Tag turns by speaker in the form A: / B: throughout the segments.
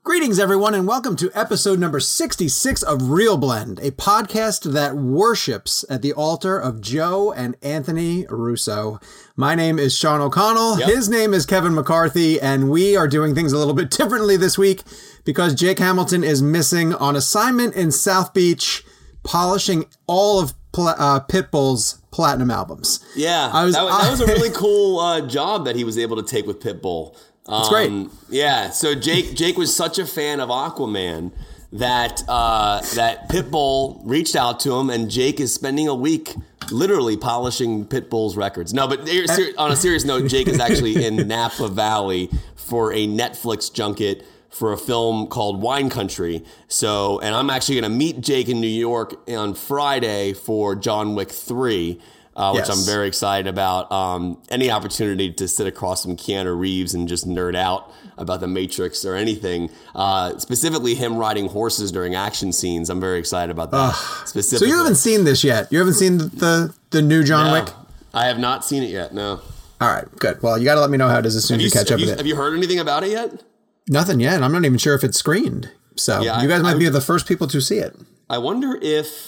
A: Greetings, everyone, and welcome to episode number 66 of Real Blend, a podcast that worships at the altar of Joe and Anthony Russo. My name is Sean O'Connell. Yep. His name is Kevin McCarthy, and we are doing things a little bit differently this week because Jake Hamilton is missing on assignment in South Beach, polishing all of Pitbull's platinum albums.
B: Yeah, that was a really cool job that he was able to take with Pitbull.
A: It's great.
B: Yeah, so Jake was such a fan of Aquaman that Pitbull reached out to him, and Jake is spending a week literally polishing Pitbull's records. No, but on a serious note, Jake is actually in Napa Valley for a Netflix junket for a film called Wine Country. So, and I'm actually going to meet Jake in New York on Friday for John Wick 3. Which I'm very excited about. Any opportunity to sit across from Keanu Reeves and just nerd out about the Matrix or anything, specifically him riding horses during action scenes. I'm very excited about that. Specifically.
A: So you haven't seen this yet? You haven't seen the new John Wick?
B: I have not seen it yet, no.
A: All right, good. Well, you got to let me know how it is as soon as you catch up with it.
B: Have you heard anything about it yet?
A: Nothing yet. I'm not even sure if it's screened. So you guys might be the first people to see it.
B: I wonder if...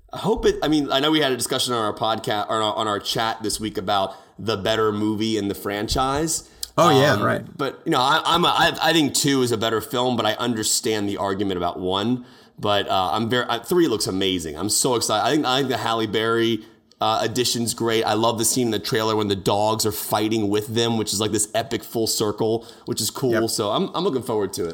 B: I know we had a discussion on our podcast or on our chat this week about the better movie in the franchise.
A: Oh yeah, right.
B: But you know, I think 2 is a better film, but I understand the argument about 1. But 3 looks amazing. I'm so excited. I think the Halle Berry addition's great. I love the scene in the trailer when the dogs are fighting with them, which is like this epic full circle, which is cool. Yep. So I'm looking forward to it.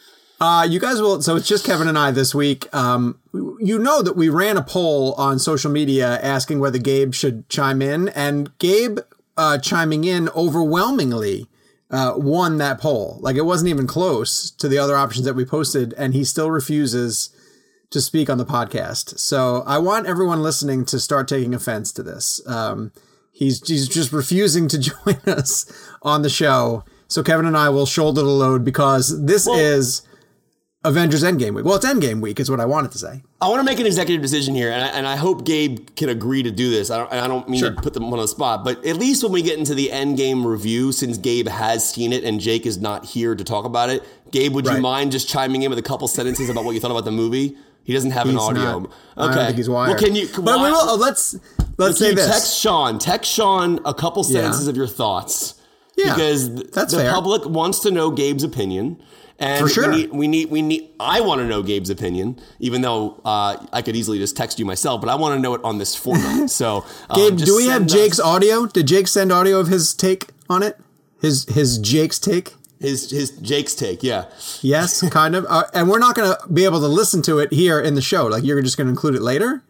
A: You guys will, so it's just Kevin and I this week. You know that we ran a poll on social media asking whether Gabe should chime in, and Gabe chiming in overwhelmingly won that poll. Like, it wasn't even close to the other options that we posted, and he still refuses to speak on the podcast. So I want everyone listening to start taking offense to this. He's just refusing to join us on the show. So Kevin and I will shoulder the load because this is Avengers Endgame week. Well, it's Endgame week is what I wanted to say.
B: I want to make an executive decision here, and I hope Gabe can agree to do this. I don't mean to put them on the spot, but at least when we get into the Endgame review, since Gabe has seen it and Jake is not here to talk about it, Gabe, would you mind just chiming in with a couple sentences about what you thought about the movie? He doesn't have an audio.
A: Okay. I don't think he's wired.
B: Well, can you?
A: But we will. Let's say this.
B: Text Sean a couple sentences of your thoughts.
A: Yeah,
B: because
A: that's
B: the
A: fair.
B: Public wants to know Gabe's opinion. And
A: for sure.
B: we need. I want to know Gabe's opinion, even though I could easily just text you myself, but I want to know it on this format. So,
A: Gabe, do we have Jake's audio? Did Jake send audio of his take on it? His Jake's take?
B: His Jake's take, yeah.
A: Yes, kind of. And we're not going to be able to listen to it here in the show. Like, you're just going to include it later?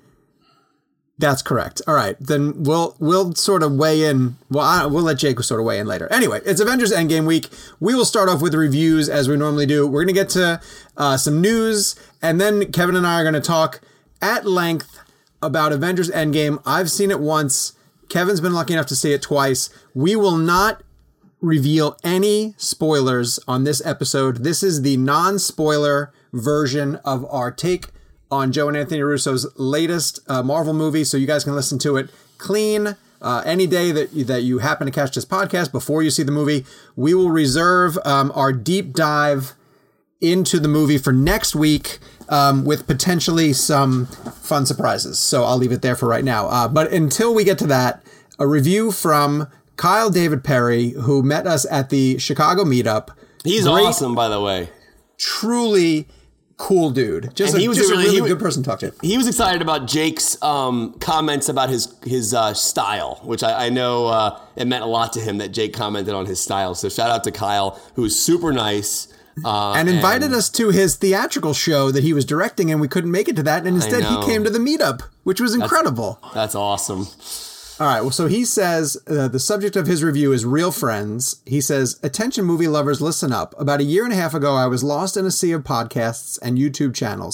A: That's correct. All right, then we'll sort of weigh in. Well, we'll let Jake sort of weigh in later. Anyway, it's Avengers Endgame week. We will start off with reviews as we normally do. We're going to get to some news, and then Kevin and I are going to talk at length about Avengers Endgame. I've seen it once. Kevin's been lucky enough to see it twice. We will not reveal any spoilers on this episode. This is the non-spoiler version of our take on Joe and Anthony Russo's latest Marvel movie, so you guys can listen to it clean any day that you happen to catch this podcast before you see the movie. We will reserve our deep dive into the movie for next week with potentially some fun surprises. So I'll leave it there for right now. But until we get to that, a review from Kyle David Perry, who met us at the Chicago meetup.
B: He's awesome, by the way.
A: Truly cool dude. Just a really good person to talk to.
B: He was excited about Jake's comments about his style, which I know it meant a lot to him that Jake commented on his style. So shout out to Kyle, who was super nice.
A: And invited us to his theatrical show that he was directing, and we couldn't make it to that. And instead he came to the meetup, which was incredible.
B: That's awesome.
A: All right, well, so he says the subject of his review is Real Friends. He says, attention movie lovers, listen up. About a year and a half ago, I was lost in a sea of podcasts and YouTube channels.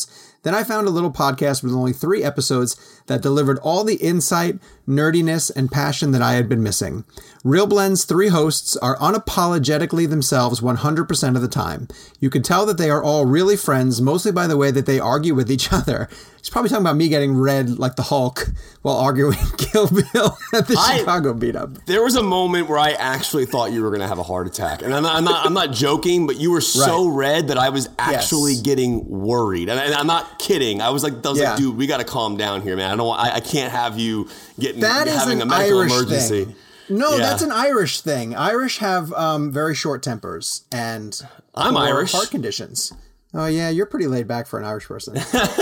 A: Then I found a little podcast with only 3 episodes that delivered all the insight, nerdiness, and passion that I had been missing. Real Blend's 3 hosts are unapologetically themselves 100% of the time. You can tell that they are all really friends, mostly by the way that they argue with each other. He's probably talking about me getting red like the Hulk while arguing Kill Bill at the Chicago beat-up.
B: There was a moment where I actually thought you were going to have a heart attack. And I'm not joking, but you were so red that I was actually getting worried. And I'm not kidding. I was like, dude, we got to calm down here, man. I can't have you having a medical emergency.
A: Thing. No, that's an Irish thing. Irish have very short tempers and
B: I'm Irish.
A: Heart conditions. Oh yeah, you're pretty laid back for an Irish person.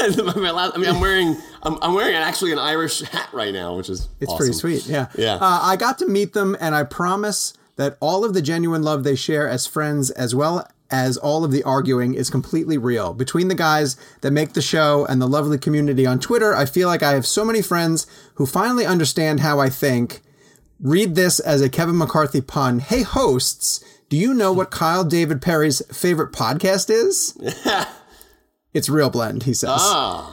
B: I'm wearing actually an Irish hat right now, which is awesome.
A: Pretty sweet. Yeah.
B: I
A: got to meet them, and I promise that all of the genuine love they share as friends, as well as all of the arguing, is completely real. Between the guys that make the show and the lovely community on Twitter, I feel like I have so many friends who finally understand how I think. Read this as a Kevin McCarthy pun. Hey, hosts, do you know what Kyle David Perry's favorite podcast is? It's Real Blend, he says.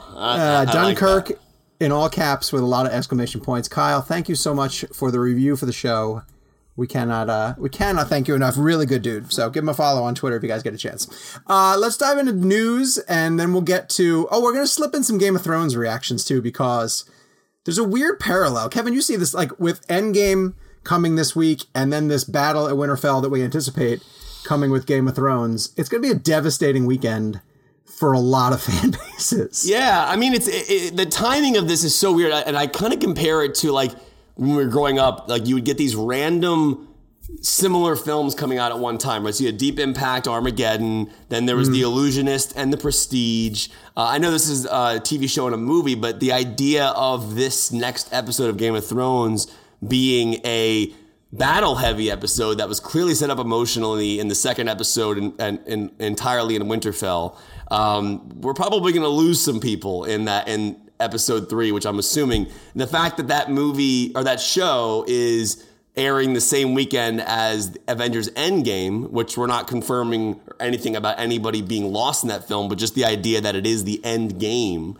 A: Dunkirk
B: like
A: in all caps with a lot of exclamation points. Kyle, thank you so much for the review for the show. We cannot thank you enough. Really good dude. So give him a follow on Twitter if you guys get a chance. Let's dive into news, and then we'll get to... we're going to slip in some Game of Thrones reactions, too, because... there's a weird parallel. Kevin, you see this like with Endgame coming this week and then this battle at Winterfell that we anticipate coming with Game of Thrones. It's going to be a devastating weekend for a lot of fan bases.
B: Yeah, I mean, the timing of this is so weird. And I kind of compare it to like when we were growing up, like you would get these random similar films coming out at one time, right? So you had Deep Impact, Armageddon, then there was The Illusionist and The Prestige. I know this is a TV show and a movie, but the idea of this next episode of Game of Thrones being a battle-heavy episode that was clearly set up emotionally in the second episode and entirely in Winterfell, we're probably going to lose some people in episode 3, which I'm assuming. And the fact that movie or that show is airing the same weekend as Avengers Endgame, which we're not confirming anything about anybody being lost in that film, but just the idea that it is the end game,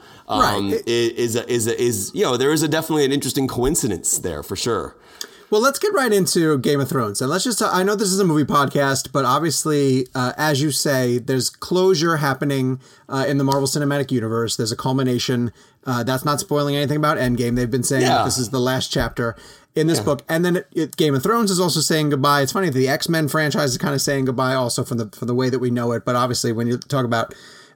B: is there is definitely an interesting coincidence there for sure.
A: Well, let's get right into Game of Thrones. And let's just, I know this is a movie podcast, but obviously, as you say, there's closure happening in the Marvel Cinematic Universe. There's a culmination. That's not spoiling anything about Endgame. They've been saying that this is the last chapter in this book. And then Game of Thrones is also saying goodbye. It's funny, the X-Men franchise is kind of saying goodbye also from the way that we know it. But obviously, when you talk about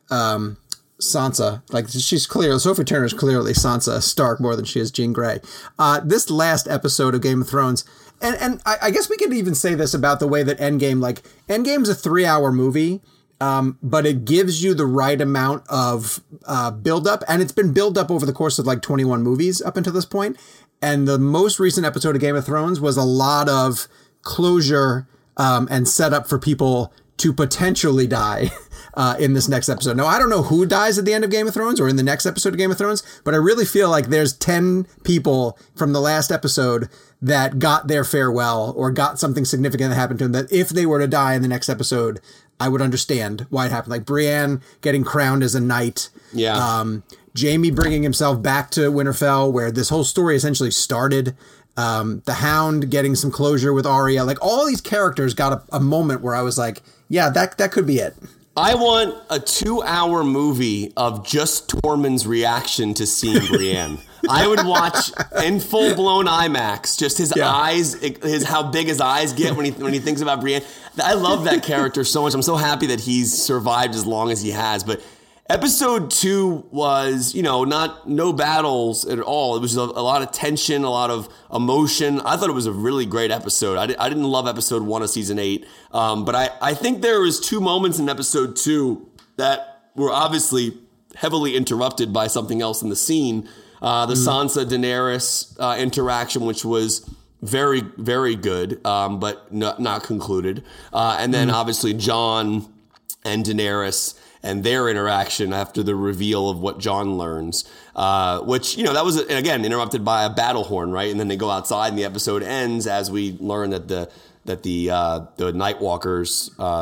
A: Sansa, like Sophie Turner is clearly Sansa Stark more than she is Jean Grey. This last episode of Game of Thrones, and I guess we could even say this about the way that Endgame's a 3-hour movie, but it gives you the right amount of build-up, and it's been build up over the course of like 21 movies up until this point. And the most recent episode of Game of Thrones was a lot of closure and setup for people to potentially die in this next episode. Now, I don't know who dies at the end of Game of Thrones or in the next episode of Game of Thrones, but I really feel like there's 10 people from the last episode that got their farewell or got something significant that happened to them that if they were to die in the next episode, I would understand why it happened. Like Brienne getting crowned as a knight.
B: Yeah.
A: Jaime bringing himself back to Winterfell, where this whole story essentially started. The Hound getting some closure with Arya. Like all these characters got a moment where I was like, yeah, that could be it.
B: I want a 2-hour movie of just Tormund's reaction to seeing Brienne. I would watch in full-blown IMAX, just his eyes, how big his eyes get when he thinks about Brienne. I love that character so much. I'm so happy that he's survived as long as he has. But episode 2 was, no battles at all. It was a lot of tension, a lot of emotion. I thought it was a really great episode. I didn't love episode 1 of season 8. But I think there was 2 moments in episode 2 that were obviously heavily interrupted by something else in the scene. The Sansa Daenerys interaction, which was very, very good, but not concluded. And then obviously Jon and Daenerys and their interaction after the reveal of what Jon learns, which, that was, again, interrupted by a battle horn, right? And then they go outside and the episode ends as we learn that the Night Walkers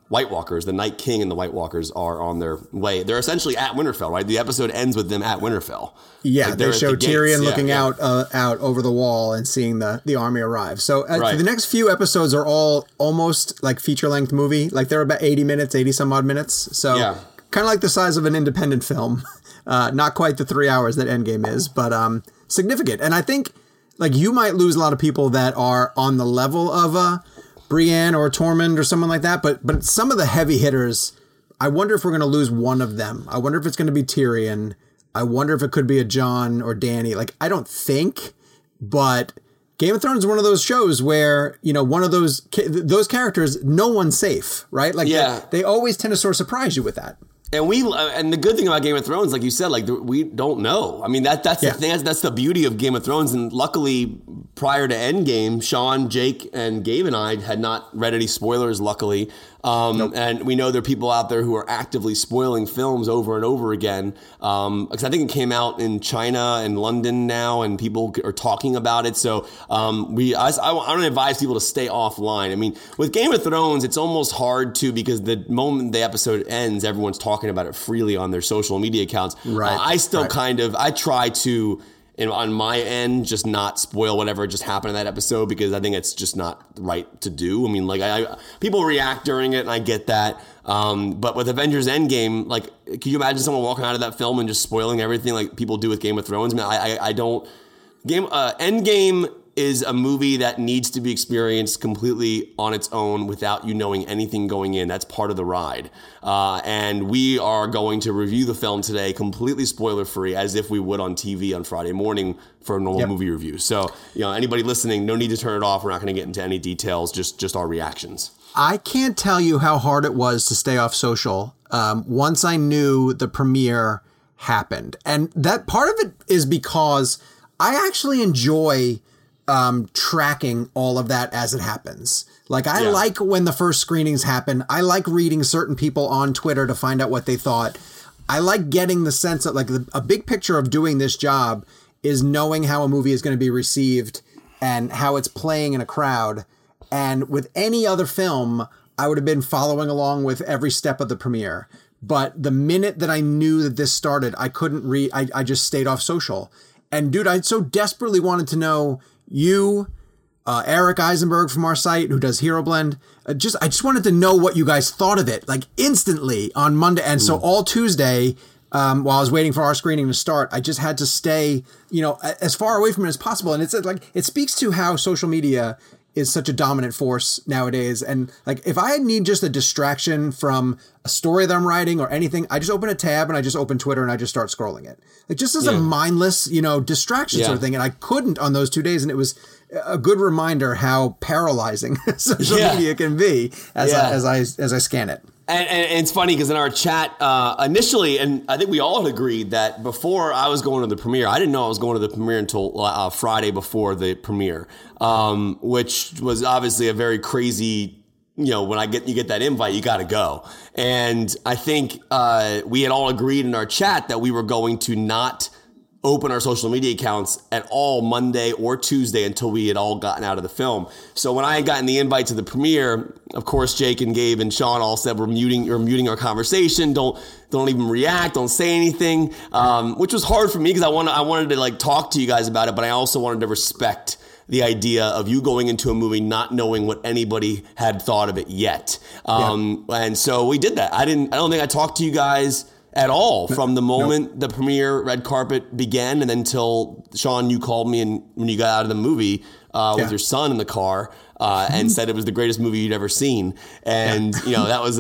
B: White Walkers, the Night King and the White Walkers, are on their way. They're essentially at Winterfell, right? The episode ends with them at Winterfell.
A: Yeah,
B: like
A: they show Tyrion looking
B: out.
A: out over the wall and seeing the army arrive. So the next few episodes are all almost like feature-length movie. Like they're about 80 some odd minutes. So kind of like the size of an independent film. Not quite the 3 hours that Endgame is, but significant. And I think like you might lose a lot of people that are on the level of Brienne or Tormund or someone like that, but some of the heavy hitters, I wonder if we're going to lose one of them. I wonder if it's going to be Tyrion. I wonder if it could be a Jon or Dany. Like, I don't think, but Game of Thrones is one of those shows where, you know, one of those characters, no one's safe, right? Like, they always tend to sort of surprise you with that.
B: And the good thing about Game of Thrones, like you said, like we don't know. I mean, that's the thing. That's the beauty of Game of Thrones. And luckily, prior to Endgame, Sean, Jake, and Gabe and I had not read any spoilers. Luckily, and we know there are people out there who are actively spoiling films over and over again. Because I think it came out in China and London now, and people are talking about it. So I don't advise people to stay offline. I mean, with Game of Thrones, it's almost hard to, because the moment the episode ends, everyone's talking about it freely on their social media accounts.
A: Right.
B: I still I try to, on my end, just not spoil whatever just happened in that episode, because I think it's just not right to do. I mean, like people react during it, and I get that. But with Avengers Endgame, like, can you imagine someone walking out of that film and just spoiling everything like people do with Game of Thrones? I mean, I don't. Endgame is a movie that needs to be experienced completely on its own without you knowing anything going in. That's part of the ride. And we are going to review the film today completely spoiler-free, as if we would on TV on Friday morning for a normal movie review. So, you know, anybody listening, no need to turn it off. We're not going to get into any details, just our reactions.
A: I can't tell you how hard it was to stay off social once I knew the premiere happened. And that part of it is because I actually enjoy tracking all of that as it happens. Like, I like when the first screenings happen. I like reading certain people on Twitter to find out what they thought. I like getting the sense that, like, a big picture of doing this job is knowing how a movie is going to be received and how it's playing in a crowd. And with any other film, I would have been following along with every step of the premiere. But the minute that I knew that this started, I couldn't read. I just stayed off social. And dude, I so desperately wanted to know you, Eric Eisenberg from our site who does Hero Blend. I just wanted to know what you guys thought of it, like instantly on Monday. And so all Tuesday, while I was waiting for our screening to start, I just had to stay, you know, as far away from it as possible. And it's like, it speaks to how social media is such a dominant force nowadays. And like, if I need just a distraction from a story that I'm writing or anything, I just open a tab and I just open Twitter and I just start scrolling it. Like, just as a mindless, you know, distraction sort of thing. And I couldn't on those 2 days. And it was a good reminder how paralyzing social media can be as I scan it.
B: And it's funny because in our chat initially, and I think we all had agreed that before I was going to the premiere, I didn't know I was going to the premiere until Friday before the premiere, which was obviously a very crazy, you know, when you get that invite, you got to go. And I think we had all agreed in our chat that we were going to not open our social media accounts at all Monday or Tuesday until we had all gotten out of the film. So when I had gotten the invite to the premiere, of course, Jake and Gabe and Sean all said, we're muting our conversation. Don't even react. Don't say anything. Which was hard for me because I wanted to like talk to you guys about it, but I also wanted to respect the idea of you going into a movie not knowing what anybody had thought of it yet. And so we did that. I don't think I talked to you guys at all from the moment the premiere red carpet began and until Sean, you called me and when you got out of the movie with your son in the car and said it was the greatest movie you'd ever seen. And you know, it was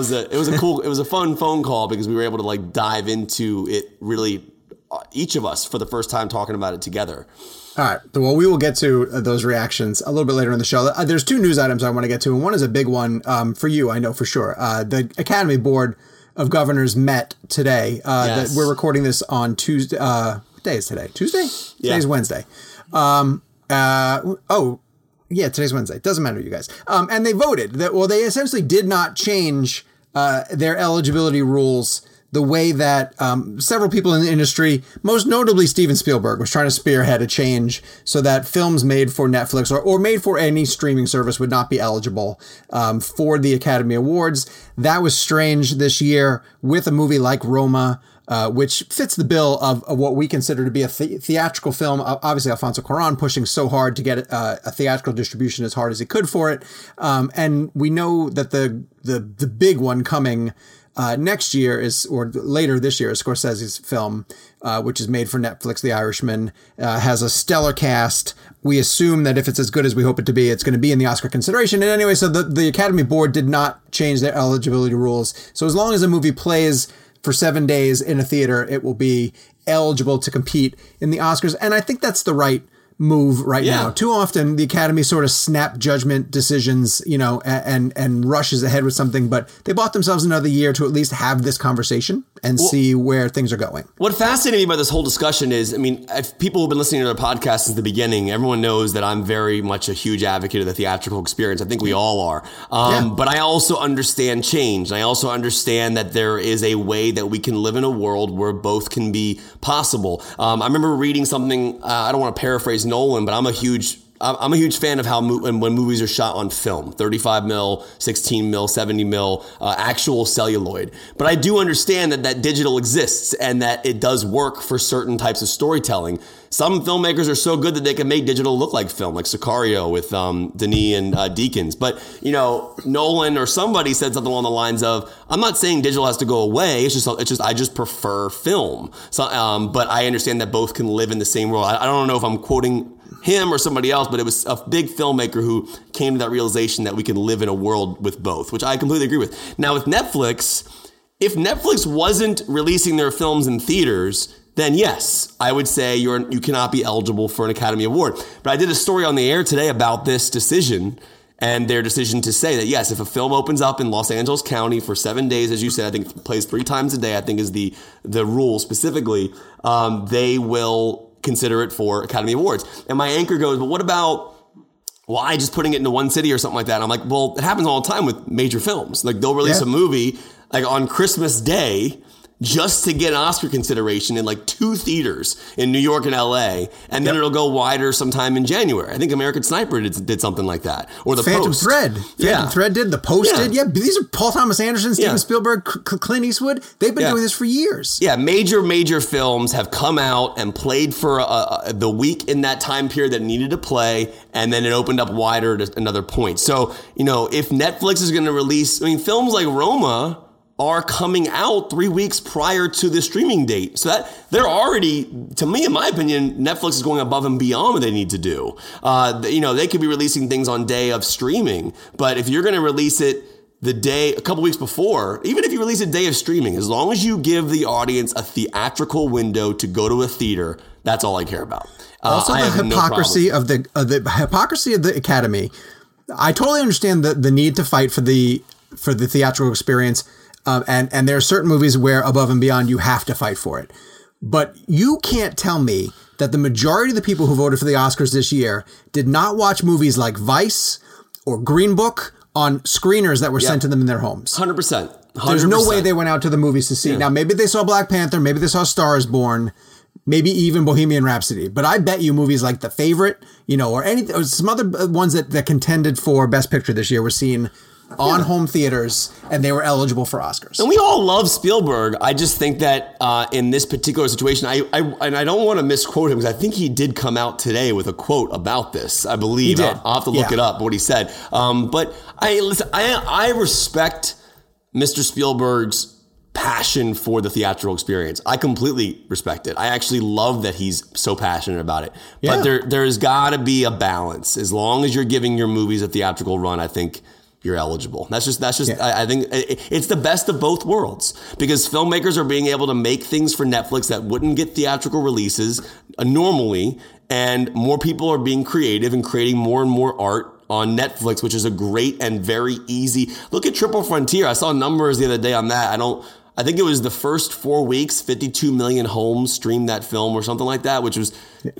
B: a fun phone call because we were able to like dive into it really, each of us for the first time talking about it together.
A: All right. Well, we will get to those reactions a little bit later in the show. There's two news items I want to get to, and one is a big one for you, I know for sure. The Academy Board of Governors met today. We're recording this on Tuesday. What day is today? Tuesday? Today's Wednesday. Today's Wednesday. Doesn't matter, you guys. And they voted. They essentially did not change their eligibility rules the way that several people in the industry, most notably Steven Spielberg, was trying to spearhead a change so that films made for Netflix or made for any streaming service would not be eligible for the Academy Awards. That was strange this year with a movie like Roma, which fits the bill of what we consider to be a theatrical film. Obviously, Alfonso Cuarón pushing so hard to get a theatrical distribution as hard as he could for it. And we know that the big one coming next year or later this year is Scorsese's film, which is made for Netflix, The Irishman, has a stellar cast. We assume that if it's as good as we hope it to be, it's going to be in the Oscar consideration. And anyway, so the Academy Board did not change their eligibility rules. So as long as a movie plays for 7 days in a theater, it will be eligible to compete in the Oscars. And I think that's the right move right now. Too often the Academy sort of snap judgment decisions, and rushes ahead with something, but they bought themselves another year to at least have this conversation and see where things are going.
B: What fascinated me about this whole discussion is, if people who've been listening to the podcast since the beginning, everyone knows that I'm very much a huge advocate of the theatrical experience. I think we all are. But I also understand change. I also understand that there is a way that we can live in a world where both can be possible. I remember reading something, I don't want to paraphrase Nolan, but I'm a huge fan of how when movies are shot on film, 35 mil, 16 mil, 70 mil, actual celluloid. But I do understand that digital exists and that it does work for certain types of storytelling. Some filmmakers are so good that they can make digital look like film, like Sicario with Denis and Deakins. But, Nolan or somebody said something along the lines of, I'm not saying digital has to go away. It's just I just prefer film. So, but I understand that both can live in the same world. I don't know if I'm quoting him or somebody else, but it was a big filmmaker who came to that realization that we can live in a world with both, which I completely agree with. Now with Netflix, if Netflix wasn't releasing their films in theaters, then yes, I would say you cannot be eligible for an Academy Award. But I did a story on the air today about this decision and their decision to say that, yes, if a film opens up in Los Angeles County for 7 days, as you said, I think it plays 3 times a day, I think is the rule specifically, they will consider it for Academy Awards. And my anchor goes, but what about why just putting it into one city or something like that? And I'm like, well, it happens all the time with major films. Like they'll release a movie like on Christmas Day just to get an Oscar consideration in like 2 theaters in New York and LA, and then it'll go wider sometime in January. I think American Sniper did something like that, or The
A: Phantom
B: Post.
A: Phantom Thread did. The Post did. Yeah, these are Paul Thomas Anderson, Steven Spielberg, Clint Eastwood. They've been doing this for years.
B: Yeah, major films have come out and played for the week in that time period that needed to play, and then it opened up wider at another point. So, if Netflix is going to release, films like Roma are coming out 3 weeks prior to the streaming date. So that they're already, to me, in my opinion, Netflix is going above and beyond what they need to do. They could be releasing things on day of streaming, but if you're going to release it a couple weeks before, even if you release a day of streaming, as long as you give the audience a theatrical window to go to a theater, that's all I care about.
A: Also, the hypocrisy of the hypocrisy of the Academy. I totally understand the need to fight for the theatrical experience. And there are certain movies where above and beyond you have to fight for it. But you can't tell me that the majority of the people who voted for the Oscars this year did not watch movies like Vice or Green Book on screeners that were sent to them in their homes.
B: 100%.
A: There's no way they went out to the movies to see. Now, maybe they saw Black Panther, maybe they saw Star is Born, maybe even Bohemian Rhapsody. But I bet you movies like The Favorite, or some other ones that contended for Best Picture this year were seen on home theaters, and they were eligible for Oscars.
B: And we all love Spielberg. I just think that in this particular situation, I don't want to misquote him because I think he did come out today with a quote about this. I believe
A: he did.
B: I'll have to look it up what he said. But I respect Mr. Spielberg's passion for the theatrical experience. I completely respect it. I actually love that he's so passionate about it. But there's got to be a balance. As long as you're giving your movies a theatrical run, I think you're eligible. That's just. I think it's the best of both worlds because filmmakers are being able to make things for Netflix that wouldn't get theatrical releases normally, and more people are being creative and creating more and more art on Netflix, which is a great and very easy. Look at Triple Frontier. I saw numbers the other day on that. I I think it was the first 4 weeks, 52 million homes streamed that film or something like that, which was,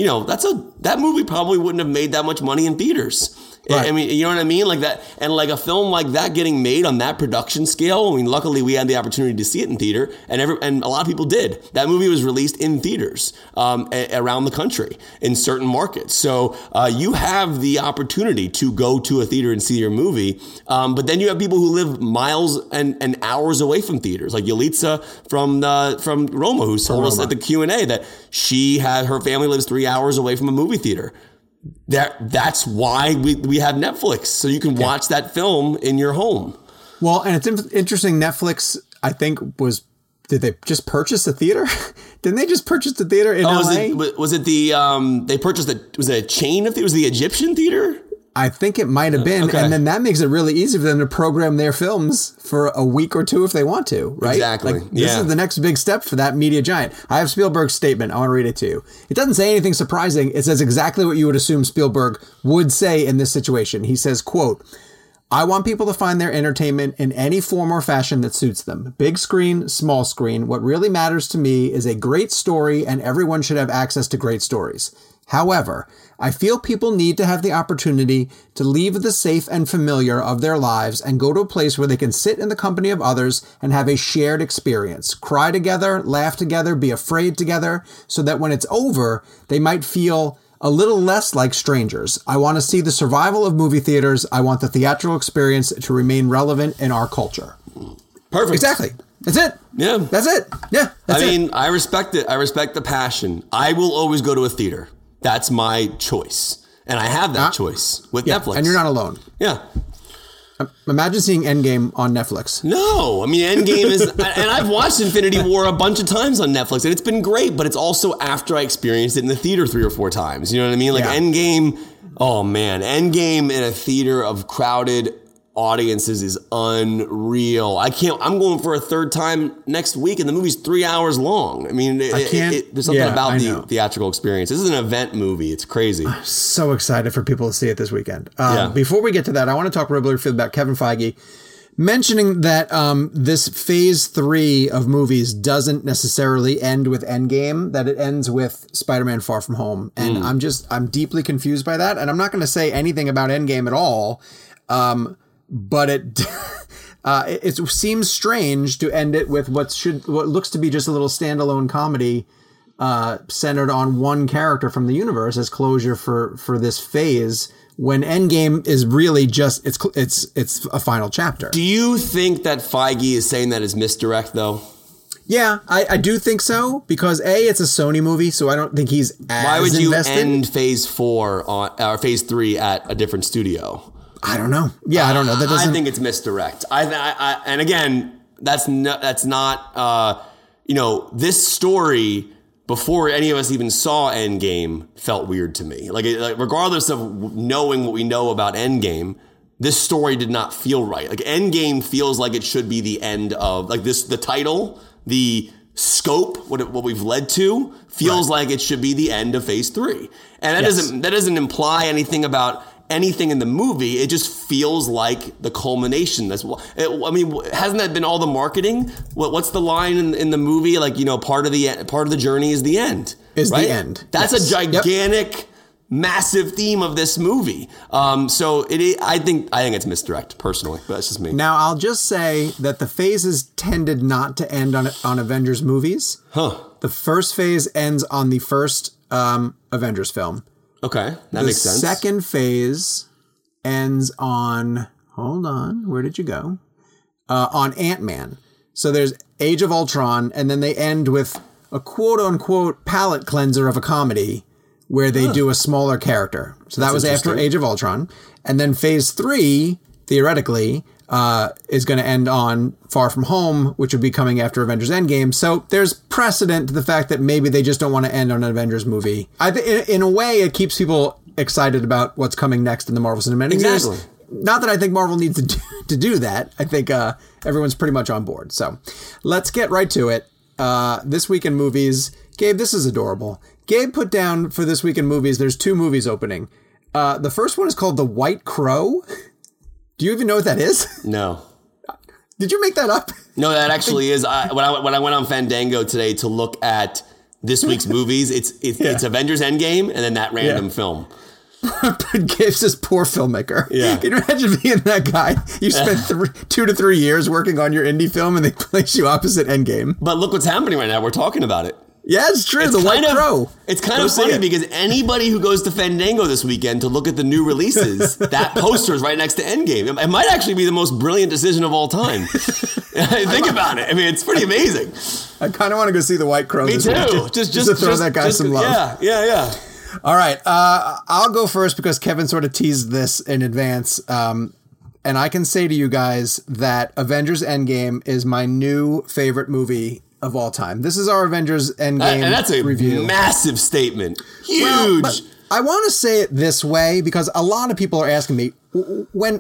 B: that movie probably wouldn't have made that much money in theaters. Right. I mean, you know what I mean? Like that, and like a film like that getting made on that production scale. I mean, luckily we had the opportunity to see it in theater, and a lot of people did. That movie was released in theaters around the country in certain markets. So you have the opportunity to go to a theater and see your movie, but then you have people who live miles and hours away from theaters, like Yalitza from Roma, who told us at the Q&A that her family lives 3 hours away from a movie theater. That's why we have Netflix, so you can watch that film in your home.
A: Well, and it's interesting. Netflix, I think, did they just purchase a theater? Didn't they just purchase the theater in LA?
B: Was it they purchased was it a chain of theaters? Was the Egyptian theater?
A: I think it might have been. Okay. And then that makes it really easy for them to program their films for a week or two if they want to, right?
B: Exactly.
A: This is the next big step for that media giant. I have Spielberg's statement. I want to read it to you. It doesn't say anything surprising. It says exactly what you would assume Spielberg would say in this situation. He says, quote, "I want people to find their entertainment in any form or fashion that suits them. Big screen, small screen. What really matters to me is a great story, and everyone should have access to great stories. However, I feel people need to have the opportunity to leave the safe and familiar of their lives and go to a place where they can sit in the company of others and have a shared experience. Cry together, laugh together, be afraid together, so that when it's over, they might feel a little less like strangers. I want to see the survival of movie theaters. I want the theatrical experience to remain relevant in our culture."
B: Perfect.
A: Exactly. That's it.
B: Yeah.
A: That's it. Yeah. That's it.
B: I respect it. I respect the passion. I will always go to a theater. That's my choice. And I have that choice with Netflix.
A: And you're not alone.
B: Yeah.
A: Imagine seeing Endgame on Netflix.
B: No. I mean, Endgame is... and I've watched Infinity War a bunch of times on Netflix, and it's been great, but it's also after I experienced it in the theater 3 or 4 times. You know what I mean? Like Endgame... Oh, man. Endgame in a theater of crowded audiences is unreal. I'm going for a third time next week, and the movie's 3 hours long. I mean, there's something about the theatrical experience. This is an event movie. It's crazy.
A: I'm so excited for people to see it this weekend. Before we get to that, I want to talk real briefly about Kevin Feige mentioning that this phase 3 of movies doesn't necessarily end with Endgame, that it ends with Spider-Man Far From Home. And I'm deeply confused by that. And I'm not going to say anything about Endgame at all. But it seems strange to end it with what looks to be just a little standalone comedy centered on one character from the universe as closure for this phase, when Endgame is really just it's a final chapter.
B: Do you think that Feige is saying that as misdirect though?
A: Yeah, I do think so, because it's a Sony movie, so I don't think he's as
B: Why would you
A: invested.
B: end phase 4 or phase 3 at a different studio?
A: I don't know. Yeah, I don't know. That doesn't...
B: I think it's misdirect. And again, that's not this story before any of us even saw Endgame felt weird to me. Like regardless of knowing what we know about Endgame, this story did not feel right. Like Endgame feels like it should be the end of the title, the scope, what we've led to feels like it should be the end of phase 3. And that doesn't imply anything about anything in the movie. It just feels like the culmination. Hasn't that been all the marketing? What's the line in the movie? Like, part of the journey is the end.
A: Is right? The end.
B: That's a gigantic, massive theme of this movie. I think it's misdirect personally, but that's just me.
A: Now I'll just say that the phases tended not to end on Avengers movies.
B: Huh.
A: The first phase ends on the first Avengers film.
B: Okay, that makes sense.
A: The second phase ends on... Hold on, where did you go? On Ant-Man. So there's Age of Ultron, and then they end with a quote-unquote palate cleanser of a comedy where they do a smaller character. So that was after Age of Ultron. And then phase 3, theoretically, is going to end on Far From Home, which would be coming after Avengers Endgame. So there's precedent to the fact that maybe they just don't want to end on an Avengers movie. In a way, it keeps people excited about what's coming next in the Marvel Cinematic Universe.
B: Exactly.
A: Not that I think Marvel needs to do that. I think everyone's pretty much on board. So let's get right to it. This week in movies. Gabe, this is adorable. Gabe put down for this week in movies, there's 2 movies opening. The first one is called The White Crow. Do you even know what that is?
B: No.
A: Did you make that up?
B: No, that actually is. When I went on Fandango today to look at this week's movies, it's Avengers Endgame and then that random film.
A: Gives this poor filmmaker.
B: Yeah.
A: Can you imagine being that guy? You spent 2 to 3 years working on your indie film and they place you opposite Endgame.
B: But look what's happening right now. We're talking about it.
A: Yeah, it's true. The White Crow.
B: It's kind of funny because anybody who goes to Fandango this weekend to look at the new releases, that poster is right next to Endgame. It might actually be the most brilliant decision of all time. Think about it. I mean, it's pretty amazing.
A: I kind of want to go see the White Crow.
B: Me
A: this
B: too.
A: weekend. Just to throw that guy some love.
B: Yeah.
A: All right. I'll go first because Kevin sort of teased this in advance. And I can say to you guys that Avengers Endgame is my new favorite movie of all time. This is our Avengers Endgame
B: and that's a
A: review.
B: Massive statement. Huge.
A: Well, I want to say it this way because a lot of people are asking me when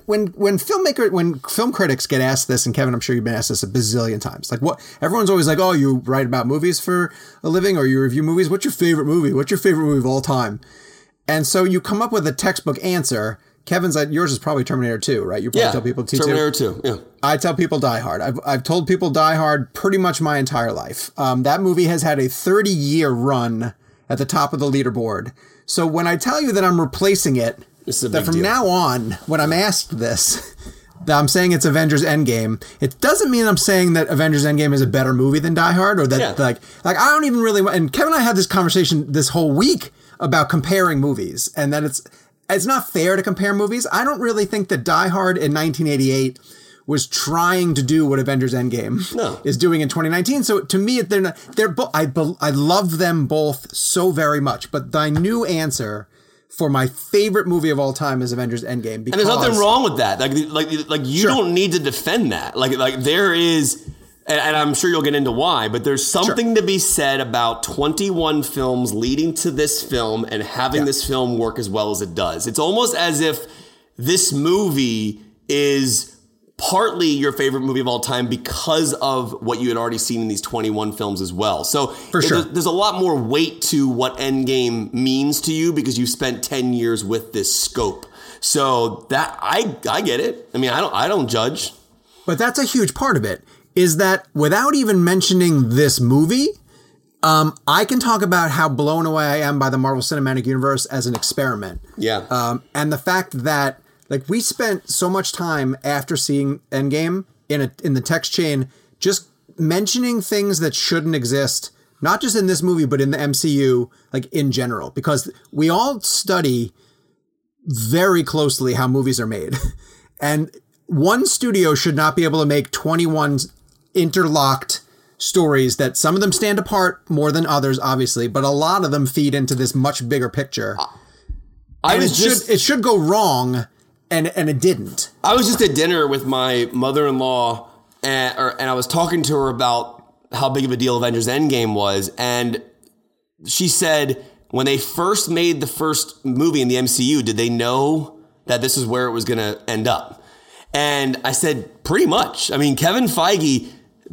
A: film critics get asked this, and Kevin, I'm sure you've been asked this a bazillion times. Like, what? Everyone's always like, "Oh, you write about movies for a living, or you review movies. What's your favorite movie? What's your favorite movie of all time?" And so you come up with a textbook answer. Kevin's like, yours is probably Terminator 2, right? You probably tell people T2.
B: Terminator 2, yeah.
A: I tell people Die Hard. I've told people Die Hard pretty much my entire life. That movie has had a 30-year run at the top of the leaderboard. So when I tell you that I'm replacing it, that from now on, when I'm asked this, that I'm saying it's Avengers Endgame, it doesn't mean I'm saying that Avengers Endgame is a better movie than Die Hard, or that like I don't even really. And Kevin and I had this conversation this whole week about comparing movies, and that it's not fair to compare movies. I don't really think that Die Hard in 1988 was trying to do what Avengers Endgame is doing in 2019. So to me, I love them both so very much. But my new answer for my favorite movie of all time is Avengers Endgame. Because,
B: and there's nothing wrong with that. Like you don't need to defend that. Like there is. And I'm sure you'll get into why, but there's something to be said about 21 films leading to this film and having this film work as well as it does. It's almost as if this movie is partly your favorite movie of all time because of what you had already seen in these 21 films as well. So there's a lot more weight to what Endgame means to you because you've spent 10 years with this scope. So that I get it. I mean, I don't judge.
A: But that's a huge part of it. Is that without even mentioning this movie, I can talk about how blown away I am by the Marvel Cinematic Universe as an experiment.
B: Yeah.
A: And the fact that like we spent so much time after seeing Endgame in the text chain just mentioning things that shouldn't exist, not just in this movie, but in the MCU, like in general, because we all study very closely how movies are made. And one studio should not be able to make 21 interlocked stories that some of them stand apart more than others, obviously, but a lot of them feed into this much bigger picture. It should go wrong, and it didn't.
B: I was just at dinner with my mother-in-law, and I was talking to her about how big of a deal Avengers Endgame was, and she said when they first made the first movie in the MCU, did they know that this is where it was going to end up? And I said, pretty much. I mean, Kevin Feige,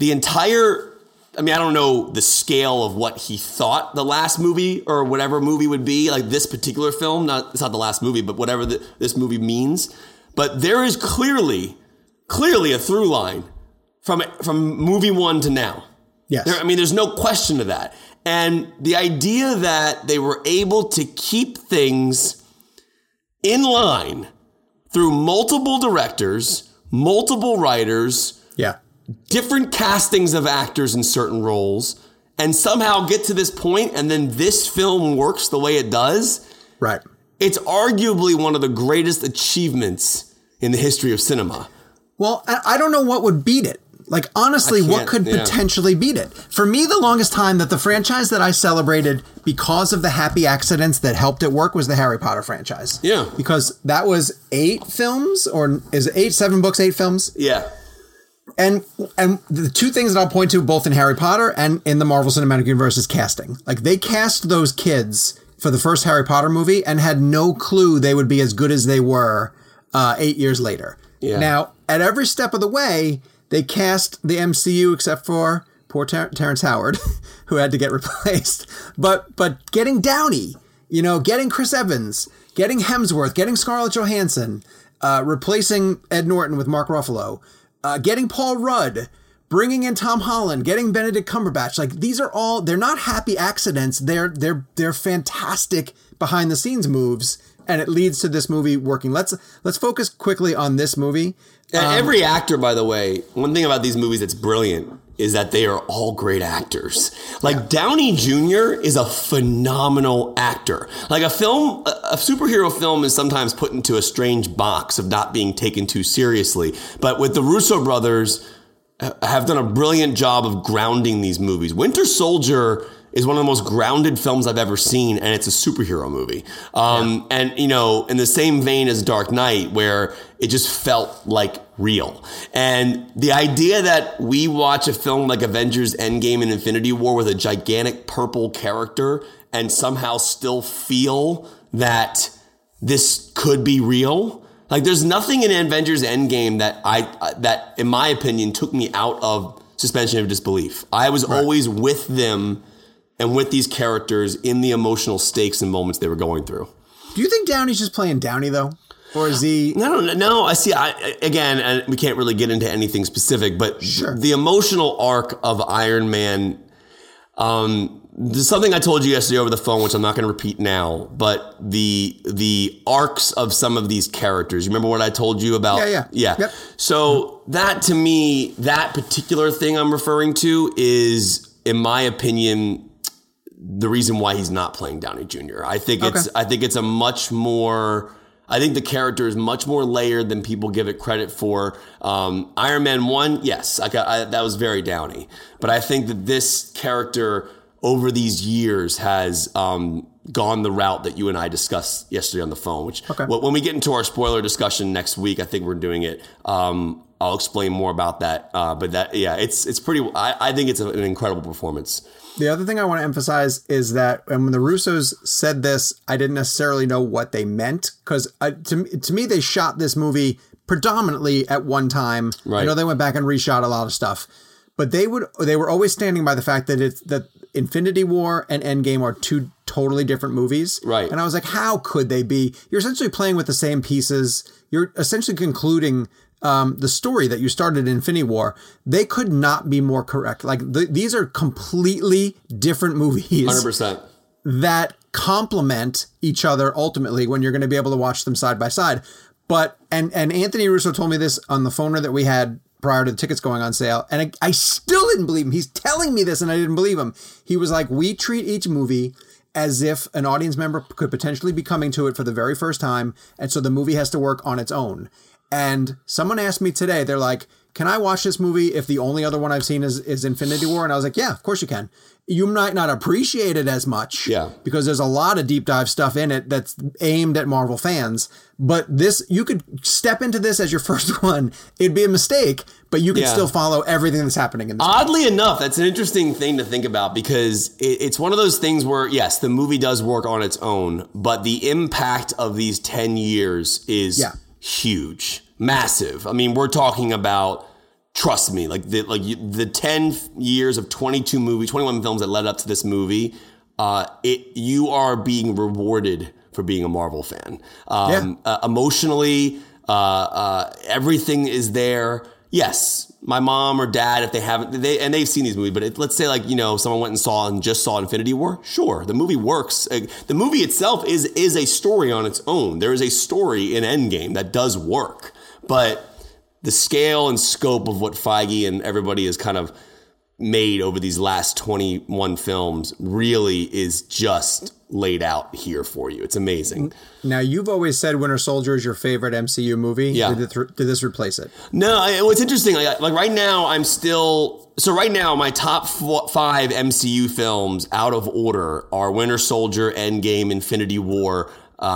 B: I don't know the scale of what he thought the last movie or whatever movie would be, like this particular film. It's not the last movie, but whatever this movie means. But there is clearly a through line from movie one to now.
A: Yes.
B: There's no question of that. And the idea that they were able to keep things in line through multiple directors, multiple writers, different castings of actors in certain roles, and somehow get to this point, and then this film works the way it does.
A: Right.
B: It's arguably one of the greatest achievements in the history of cinema.
A: Well, I don't know what would beat it. Like, honestly, what could potentially beat it? For me, the longest time that the franchise that I celebrated because of the happy accidents that helped it work was the Harry Potter franchise.
B: Yeah.
A: Because that was 8 films, or is it 7 books, 8 films?
B: Yeah.
A: And the two things that I'll point to both in Harry Potter and in the Marvel Cinematic Universe is casting. Like, they cast those kids for the first Harry Potter movie and had no clue they would be as good as they were 8 years later. Yeah. Now, at every step of the way, they cast the MCU except for poor Terrence Howard, who had to get replaced. But getting Downey, getting Chris Evans, getting Hemsworth, getting Scarlett Johansson, replacing Ed Norton with Mark Ruffalo, getting Paul Rudd, bringing in Tom Holland, getting Benedict Cumberbatch. Like, these are all, they're not happy accidents. They're fantastic behind the scenes moves. And it leads to this movie working. Let's focus quickly on this movie.
B: Every actor, by the way, one thing about these movies that's brilliant is that they are all great actors. Like, Downey Jr. is a phenomenal actor. Like, a superhero film is sometimes put into a strange box of not being taken too seriously. But with the Russo brothers have done a brilliant job of grounding these movies. Winter Soldier is one of the most grounded films I've ever seen, and it's a superhero movie. And, you know, in the same vein as Dark Knight, where it just felt like real. And the idea that we watch a film like Avengers Endgame and Infinity War with a gigantic purple character and somehow still feel that this could be real. Like, there's nothing in Avengers Endgame that in my opinion took me out of suspension of disbelief. I was always with them and with these characters in the emotional stakes and moments they were going through.
A: Do you think Downey's just playing Downey, though? Or is he...
B: No. I see. Again, we can't really get into anything specific, but the emotional arc of Iron Man... there's something I told you yesterday over the phone, which I'm not going to repeat now, but the arcs of some of these characters. You remember what I told you about?
A: Yeah. Yep.
B: So that, to me, that particular thing I'm referring to is, in my opinion, the reason why he's not playing Downey Jr. I think it's a much more... I think the character is much more layered than people give it credit for. Iron Man 1, yes, that was very Downey. But I think that this character over these years has gone the route that you and I discussed yesterday on the phone, which when we get into our spoiler discussion next week, I think we're doing it. I'll explain more about that. But that, it's pretty, I think it's an incredible performance.
A: The other thing I want to emphasize is that when the Russos said this, I didn't necessarily know what they meant, because to me, they shot this movie predominantly at one time. Right. I know they went back and reshot a lot of stuff, but they were always standing by the fact that that Infinity War and Endgame are two totally different movies.
B: Right.
A: And I was like, how could they be? You're essentially playing with the same pieces. You're essentially concluding the story that you started in Infinity War. They could not be more correct. Like, these are completely different movies.
B: 100%.
A: That complement each other ultimately when you're going to be able to watch them side by side. But, and Anthony Russo told me this on the phone that we had prior to the tickets going on sale, and I still didn't believe him. He's telling me this and I didn't believe him. He was like, we treat each movie as if an audience member could potentially be coming to it for the very first time, and so the movie has to work on its own. And someone asked me today, they're like, can I watch this movie if the only other one I've seen is Infinity War? And I was like, yeah, of course you can. You might not appreciate it as much because there's a lot of deep dive stuff in it that's aimed at Marvel fans. But this, you could step into this as your first one. It'd be a mistake, but you could still follow everything that's happening in this
B: Oddly enough, that's an interesting thing to think about, because it's one of those things where, yes, the movie does work on its own, but the impact of these 10 years is huge. Massive. I mean, we're talking about, trust me, the 10 years of 21 films that led up to this movie, you are being rewarded for being a Marvel fan. Emotionally, everything is there. Yes, my mom or dad, if they haven't, they've seen these movies, but let's say, like, you know, someone went and just saw Infinity War. Sure, the movie works. The movie itself is a story on its own. There is a story in Endgame that does work. But the scale and scope of what Feige and everybody has kind of made over these last 21 films really is just laid out here for you. It's amazing.
A: Now, you've always said Winter Soldier is your favorite MCU movie.
B: Yeah.
A: Did this replace it?
B: No, what's interesting, like right now, right now, my top 5 MCU films out of order are Winter Soldier, Endgame, Infinity War,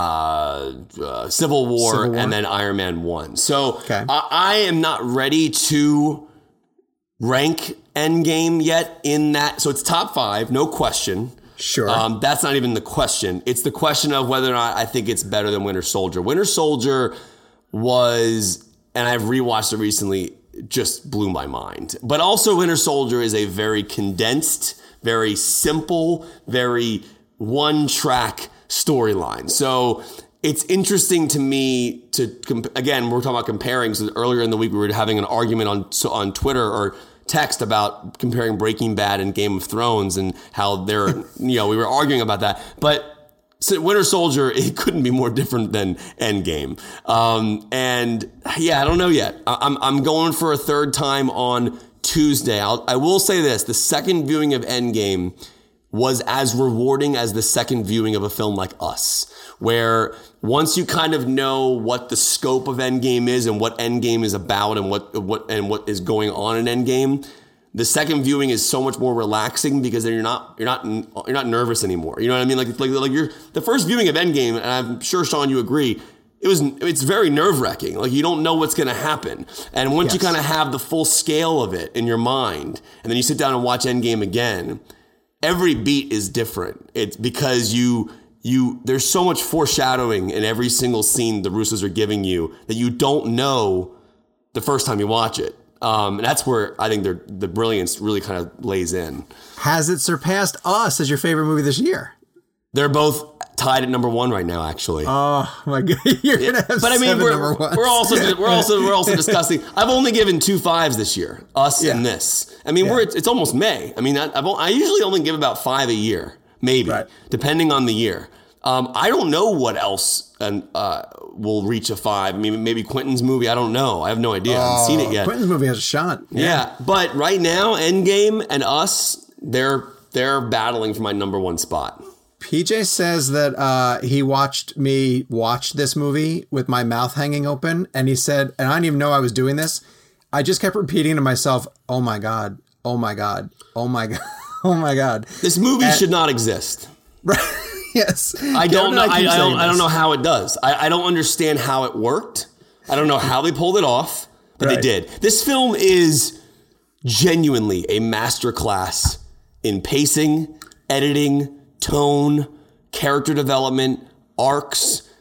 B: Civil War, and then Iron Man 1. So I am not ready to rank Endgame yet in that. So it's top 5, no question.
A: Sure.
B: That's not even the question. It's the question of whether or not I think it's better than Winter Soldier. Winter Soldier was, and I've rewatched it recently, just blew my mind. But also Winter Soldier is a very condensed, very simple, very one-track storyline. So it's interesting to me again, we're talking about comparing. So earlier in the week, we were having an argument on Twitter or text about comparing Breaking Bad and Game of Thrones and how they're, we were arguing about that. But Winter Soldier, it couldn't be more different than Endgame. And yeah, I don't know yet. I'm going for a third time on Tuesday. I will say this, the second viewing of Endgame was as rewarding as the second viewing of a film like Us, where once you kind of know what the scope of Endgame is and what Endgame is about and what is going on in Endgame, the second viewing is so much more relaxing because then you're not nervous anymore. You know what I mean? Like you're the first viewing of Endgame, and I'm sure Sean, you agree. It's very nerve-wracking. Like you don't know what's going to happen. And once you kind of have the full scale of it in your mind, and then you sit down and watch Endgame again, every beat is different. It's because there's so much foreshadowing in every single scene the Russos are giving you that you don't know the first time you watch it. And that's where I think the brilliance really kind of lays in. Has
A: it surpassed Us as your favorite movie this year?
B: They're both tied at number one right now, actually.
A: Oh my God, you're gonna have. But I mean,
B: we're also discussing. I've only given 2 5s this year. Us and this. I mean, it's almost May. I mean, I usually only give about 5 a year, maybe, depending on the year. I don't know what else will reach a 5. I mean, maybe Quentin's movie. I don't know. I have no idea. I haven't seen it yet.
A: Quentin's movie has a shot.
B: Yeah, but right now, Endgame and Us, they're battling for my number one spot.
A: PJ says that he watched me watch this movie with my mouth hanging open, and he said, and I didn't even know I was doing this. I just kept repeating to myself, "Oh my God, oh my God, oh my God, oh my God."
B: This movie should not exist.
A: Right. Yes.
B: I don't know. I don't know how it does. I don't understand how it worked. I don't know how they pulled it off, but they did. This film is genuinely a masterclass in pacing, editing, tone, character development, arcs,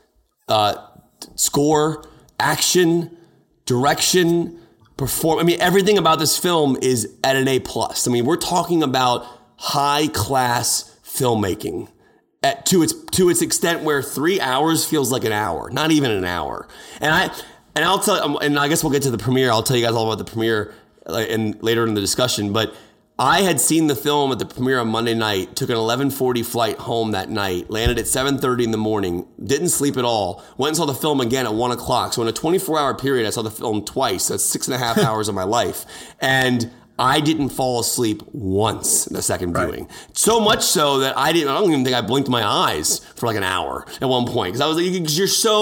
B: score, action, direction, I mean, everything about this film is at an A+. I mean, we're talking about high class filmmaking to its extent where 3 hours feels like an hour, not even an hour. And I'll tell, and I guess we'll get to the premiere. I'll tell you guys all about the premiere and later in the discussion, but I had seen the film at the premiere on Monday night, took an 11:40 flight home that night, landed at 7:30 in the morning, didn't sleep at all, went and saw the film again at 1 o'clock. So in a 24-hour period, I saw the film twice. That's 6.5 hours of my life. And I didn't fall asleep once in the second viewing. So much so that I don't even think I blinked my eyes for like an hour at one point. Because I was like, you're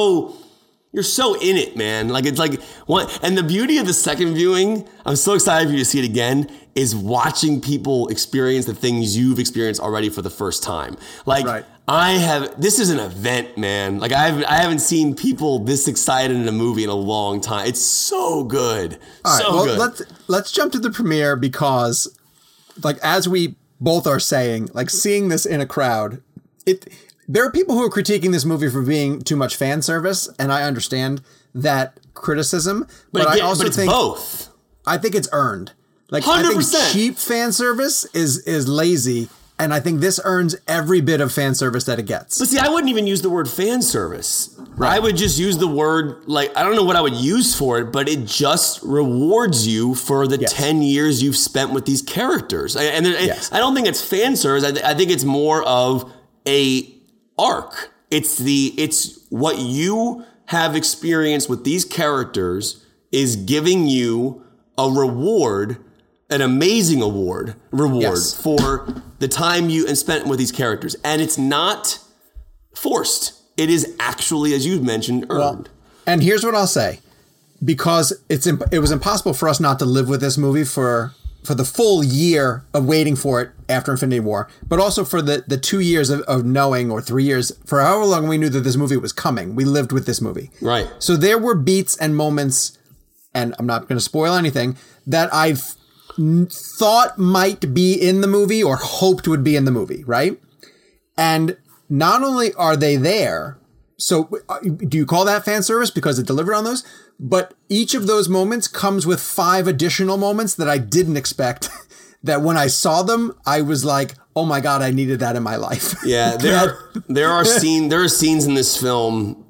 B: so in it, man. Like it's like what, and the beauty of the second viewing, I'm so excited for you to see it again, is watching people experience the things you've experienced already for the first time. Like this is an event, man. Like I haven't seen people this excited in a movie in a long time. It's so good. All right, good.
A: Let's jump to the premiere because like as we both are saying, like seeing this in a crowd, there are people who are critiquing this movie for being too much fan service, and I understand that criticism. But I also think
B: both.
A: I think it's earned. Like
B: 100%.
A: I think cheap fan service is lazy, and I think this earns every bit of fan service that it gets.
B: But see, I wouldn't even use the word fan service. Right. I would just use the word, like, I don't know what I would use for it, but it just rewards you for the 10 years you've spent with these characters. And I don't think it's fan service. I think it's more of a arc. It's what you have experienced with these characters is giving you a reward, an amazing reward for the time you spent with these characters. And it's not forced. It is actually, as you mentioned, earned. Well,
A: and here's what I'll say. Because it was impossible for us not to live with this movie for the full year of waiting for it after Infinity War, but also for the 2 years of knowing, or 3 years, for however long we knew that this movie was coming. We lived with this movie.
B: Right.
A: So there were beats and moments, and I'm not going to spoil anything, that I've thought might be in the movie or hoped would be in the movie, right? And not only are they there, so do you call that fan service because it delivered on those? But each of those moments comes with 5 additional moments that I didn't expect. That when I saw them, I was like, "Oh my God, I needed that in my life."
B: Yeah, there are scenes in this film,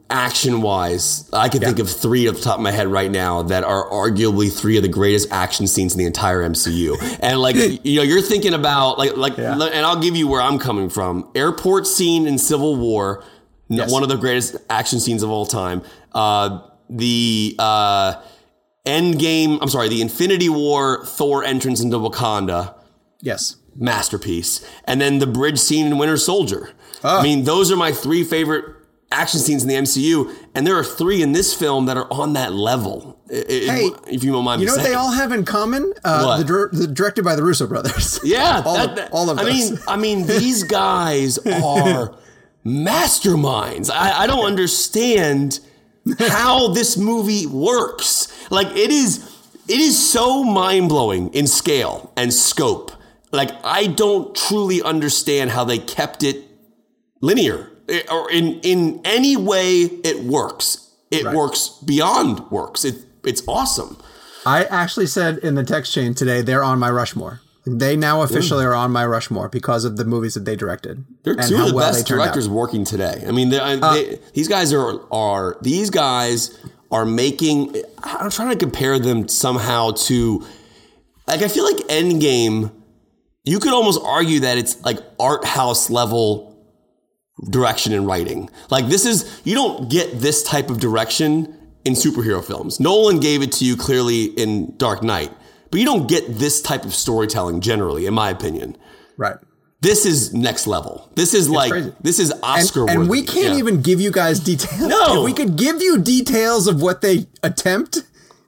B: action-wise, I can think of 3 off the top of my head right now that are arguably 3 of the greatest action scenes in the entire MCU. And like, you're thinking about and I'll give you where I'm coming from. Airport scene in Civil War, one of the greatest action scenes of all time. The Infinity War Thor entrance into Wakanda.
A: Yes.
B: Masterpiece. And then the bridge scene in Winter Soldier. I mean, those are my 3 favorite action scenes in the MCU, and there are 3 in this film that are on that level. If you don't mind me saying.
A: You know what they all have in common? The directed by the Russo brothers.
B: Yeah.
A: all of those.
B: I mean, these guys are masterminds. I don't understand how this movie works. Like, it is so mind-blowing in scale and scope. Like, I don't truly understand how they kept it linear. Or in any way it works. It works beyond works. It's awesome.
A: I actually said in the text chain today, they're on my Rushmore. They now officially are on my Rushmore because of the movies that they directed.
B: They're 2 of the best directors working today. I mean, these guys are making. I'm trying to compare them somehow to, like, I feel like Endgame. You could almost argue that it's like art house level direction and writing. Like, you don't get this type of direction in superhero films. Nolan gave it to you clearly in Dark Knight, but you don't get this type of storytelling generally, in my opinion.
A: Right.
B: This is next level. This is this is Oscar worthy.
A: And we can't even give you guys details.
B: No.
A: If we could give you details of what they attempt,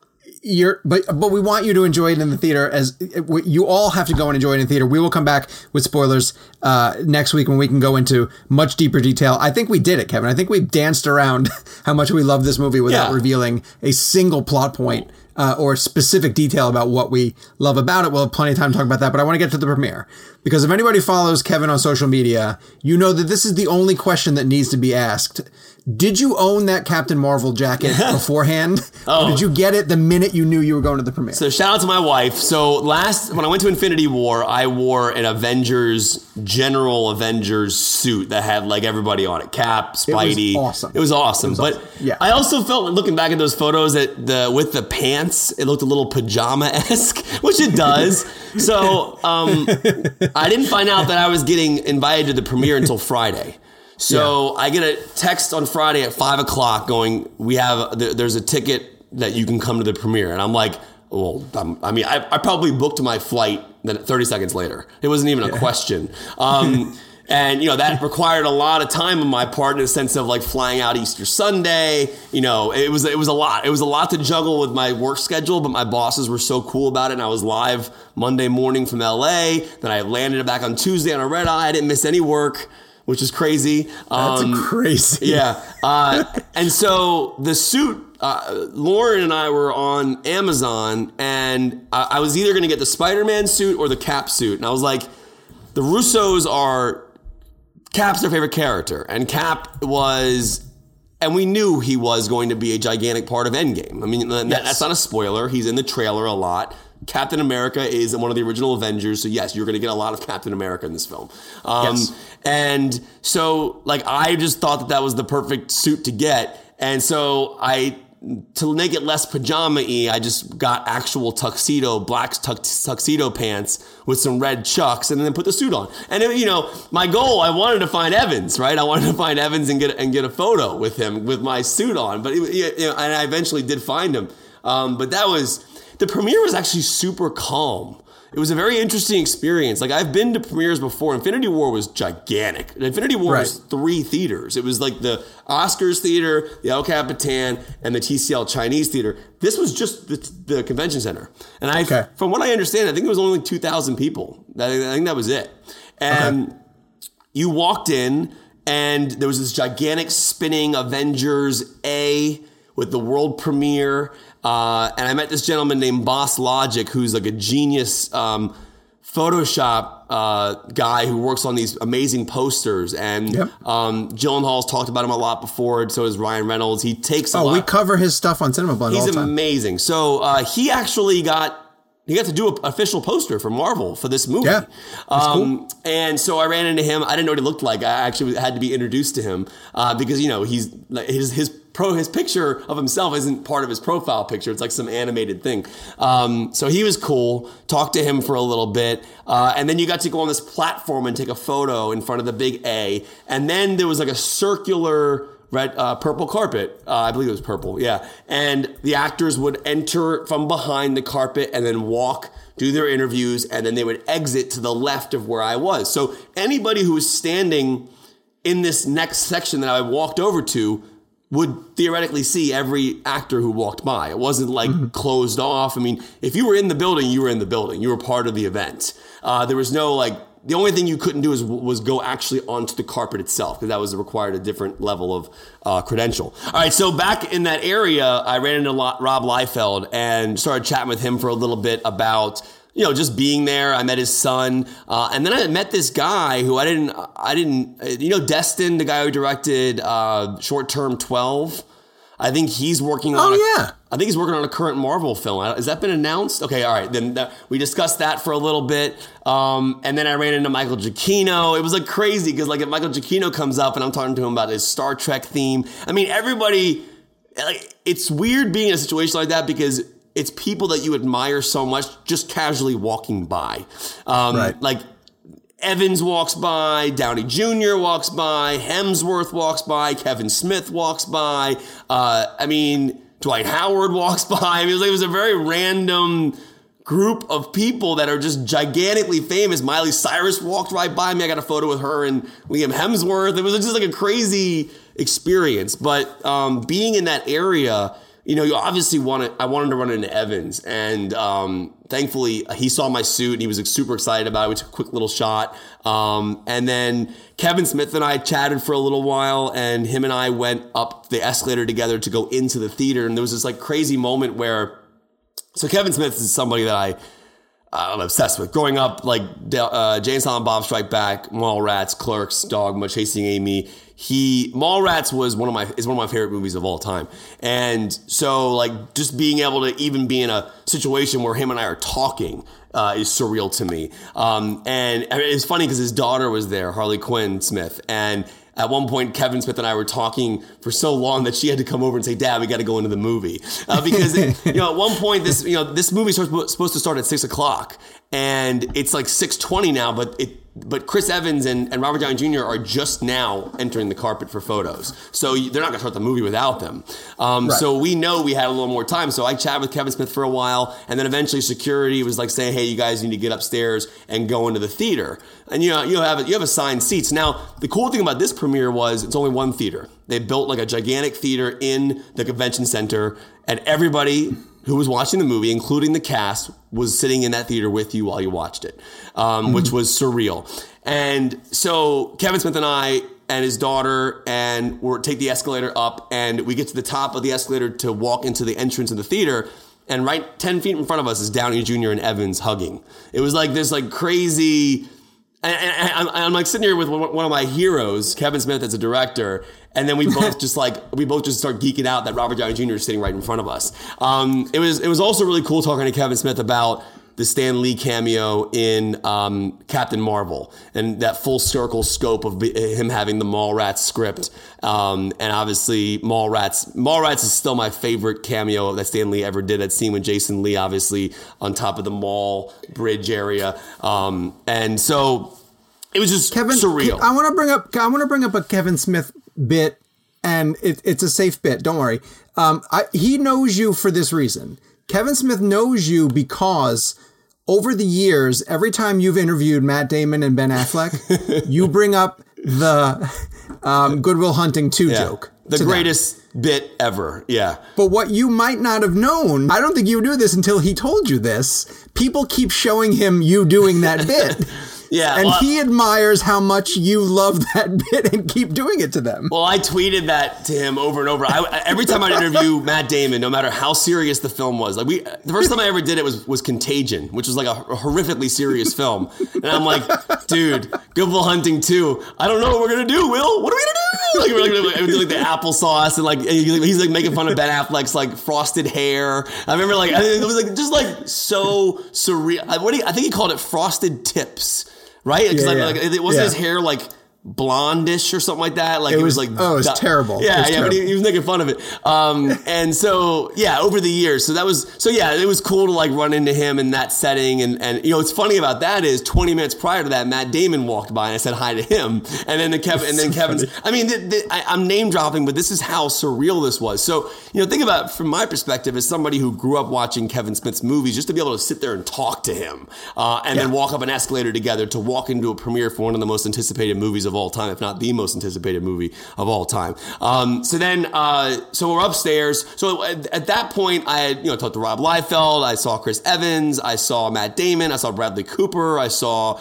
A: but we want you to enjoy it in the theater. As you all have to go and enjoy it in the theater. We will come back with spoilers next week when we can go into much deeper detail. I think we did it, Kevin. I think we danced around how much we love this movie without revealing a single plot point or specific detail about what we love about it. We'll have plenty of time to talk about that, but I want to get to the premiere. Because if anybody follows Kevin on social media, you know that this is the only question that needs to be asked. Did you own that Captain Marvel jacket beforehand? Or did you get it the minute you knew you were going to the premiere?
B: So shout out to my wife. So when I went to Infinity War, I wore an General Avengers suit that had like everybody on it. Cap, Spidey. It was awesome. But I also felt, looking back at those photos, that with the pants, it looked a little pajama-esque, which it does. So I didn't find out that I was getting invited to the premiere until Friday. So I get a text on Friday at 5:00 going, there's a ticket that you can come to the premiere. And I'm like, well, I probably booked my flight then 30 seconds later. It wasn't even a question. And, that required a lot of time on my part in the sense of like flying out Easter Sunday. It was a lot. It was a lot to juggle with my work schedule, but my bosses were so cool about it. And I was live Monday morning from LA. Then I landed back on Tuesday on a red eye. I didn't miss any work, which is crazy.
A: That's crazy.
B: Yeah. And so the suit, Lauren and I were on Amazon, and I was either going to get the Spider-Man suit or the Cap suit. And I was like, the Russos Cap's their favorite character. And Cap and we knew he was going to be a gigantic part of Endgame. I mean, that's not a spoiler. He's in the trailer a lot. Captain America is one of the original Avengers, so yes, you're going to get a lot of Captain America in this film. And so, like, I just thought that was the perfect suit to get, and so to make it less pajama-y, I just got actual black tuxedo pants with some red Chucks, and then put the suit on. And my goal, I wanted to find Evans, right? I wanted to find Evans and get a photo with him with my suit on, but and I eventually did find him. But the premiere was actually super calm. It was a very interesting experience. Like, I've been to premieres before. Infinity War was gigantic. Infinity War was 3 theaters. It was like the Oscars Theater, the El Capitan, and the TCL Chinese Theater. This was just the convention center. And from what I understand, I think it was only 2,000 people. I think that was it. And you walked in, and there was this gigantic spinning Avengers A with the world premiere. And I met this gentleman named Boss Logic, who's like a genius Photoshop guy who works on these amazing posters. And Gyllenhaal's talked about him a lot before, so has Ryan Reynolds. He takes a lot.
A: We cover his stuff on Cinema Blend all the time.
B: He's amazing. So he actually got he got to do an official poster for Marvel for this movie.
A: Yeah, that's cool.
B: And so I ran into him. I didn't know what he looked like. I actually had to be introduced to him because, you know, he's his picture of himself isn't part of his profile picture. It's like some animated thing. So he was cool. Talked to him for a little bit. And then you got to go on this platform and take a photo in front of the big A. And then there was like a circular purple carpet. I believe it was purple. Yeah. And the actors would enter from behind the carpet and then walk, do their interviews, and then they would exit to the left of where I was. So anybody who was standing in this next section that I walked over to would theoretically see every actor who walked by. It wasn't like closed off. I mean, if you were in the building, you were in the building. You were part of the event. There was no like, the only thing you couldn't do was go actually onto the carpet itself because that was required a different level of credential. All right, so back in that area, I ran into Rob Liefeld and started chatting with him for a little bit about, you know, just being there. I met his son, and then I met this guy who I didn't, you know, Destin, the guy who directed Short Term 12. I think he's working on. I think he's working on a current Marvel film. Has that been announced? Okay, all right. Then we discussed that for a little bit, and then I ran into Michael Giacchino. It was like crazy because like if Michael Giacchino comes up and I'm talking to him about his Star Trek theme. I mean, everybody. Like, it's weird being in a situation like that because it's people that you admire so much just casually walking by. Right. Like Evans walks by, Downey Jr. walks by, Hemsworth walks by, Kevin Smith walks by. I mean, Dwight Howard walks by. I mean, it was a very random group of people that are just gigantically famous. Miley Cyrus walked right by me. I got a photo with her and Liam Hemsworth. It was just like a crazy experience. But being in that area, you know, you obviously I wanted to run into Evans, and thankfully he saw my suit and he was like, super excited about it. We took a quick little shot. And then Kevin Smith and I chatted for a little while, and him and I went up the escalator together to go into the theater. And there was this like crazy moment where, so Kevin Smith is somebody that I'm obsessed with. Growing up, like Jay and Silent Bob Strike Back, Mallrats, Clerks, Dogma, Chasing Amy. Mallrats is one of my favorite movies of all time. And so like just being able to even be in a situation where him and I are talking is surreal to me. And it's funny because his daughter was there, Harley Quinn Smith, and at one point, Kevin Smith and I were talking for so long that she had to come over and say, "Dad, we got to go into the movie," because you know, at one point this movie is supposed to start at 6:00, and it's like 6:20 now. But Chris Evans and Robert Downey Jr. are just now entering the carpet for photos, so they're not going to start the movie without them. Right. So we know we had a little more time. So I chatted with Kevin Smith for a while, and then eventually security was like saying, "Hey, you guys need to get upstairs and go into the theater." And you have assigned seats. Now the cool thing about this premiere was it's only one theater. They built like a gigantic theater in the convention center, and everybody who was watching the movie, including the cast, was sitting in that theater with you while you watched it, which was surreal. And so Kevin Smith and I and his daughter and we take the escalator up, and we get to the top of the escalator to walk into the entrance of the theater. And right 10 feet in front of us is Downey Jr. and Evans hugging. It was like this like crazy... And I'm like sitting here with one of my heroes, Kevin Smith, as a director, and then we both just start geeking out that Robert Downey Jr. is sitting right in front of us. It was also really cool talking to Kevin Smith about the Stan Lee cameo in Captain Marvel and that full circle scope of him having the Mallrats script. And obviously Mallrats is still my favorite cameo that Stan Lee ever did. That scene with Jason Lee, obviously on top of the mall bridge area. And so it was just surreal.
A: I want to bring up a Kevin Smith bit, and it's a safe bit. Don't worry. He knows you for this reason. Kevin Smith knows you because over the years, every time you've interviewed Matt Damon and Ben Affleck, you bring up the Good Will Hunting 2 joke.
B: The greatest bit ever. Yeah.
A: But what you might not have known, I don't think you knew this until he told you this. People keep showing him you doing that bit.
B: Yeah,
A: and he admires how much you love that bit and keep doing it to them.
B: Well, I tweeted that to him over and over. Every time I'd interview Matt Damon, no matter how serious the film was, like the first time I ever did it was Contagion, which was like a horrifically serious film. And I'm like, dude, Good Will Hunting 2. I don't know what we're gonna do, Will. What are we gonna do? like the applesauce and like he's like making fun of Ben Affleck's like frosted hair. I remember like it was like just like so surreal. I think he called it frosted tips, right? Because like it wasn't his hair like blondish or something like that. Like it was like
A: it was terrible.
B: Yeah,
A: terrible.
B: But he was making fun of it. And so over the years, it was cool to like run into him in that setting. And you know, what's funny about that is 20 minutes prior to that, Matt Damon walked by and I said hi to him. And then Kevin's. I mean, I'm name dropping, but this is how surreal this was. So you know, think about it from my perspective as somebody who grew up watching Kevin Smith's movies, just to be able to sit there and talk to him, and then walk up an escalator together to walk into a premiere for one of the most anticipated movies of all time, if not the most anticipated movie of all time. So we're upstairs. So at that point, I had talked to Rob Liefeld. I saw Chris Evans. I saw Matt Damon. I saw Bradley Cooper. I saw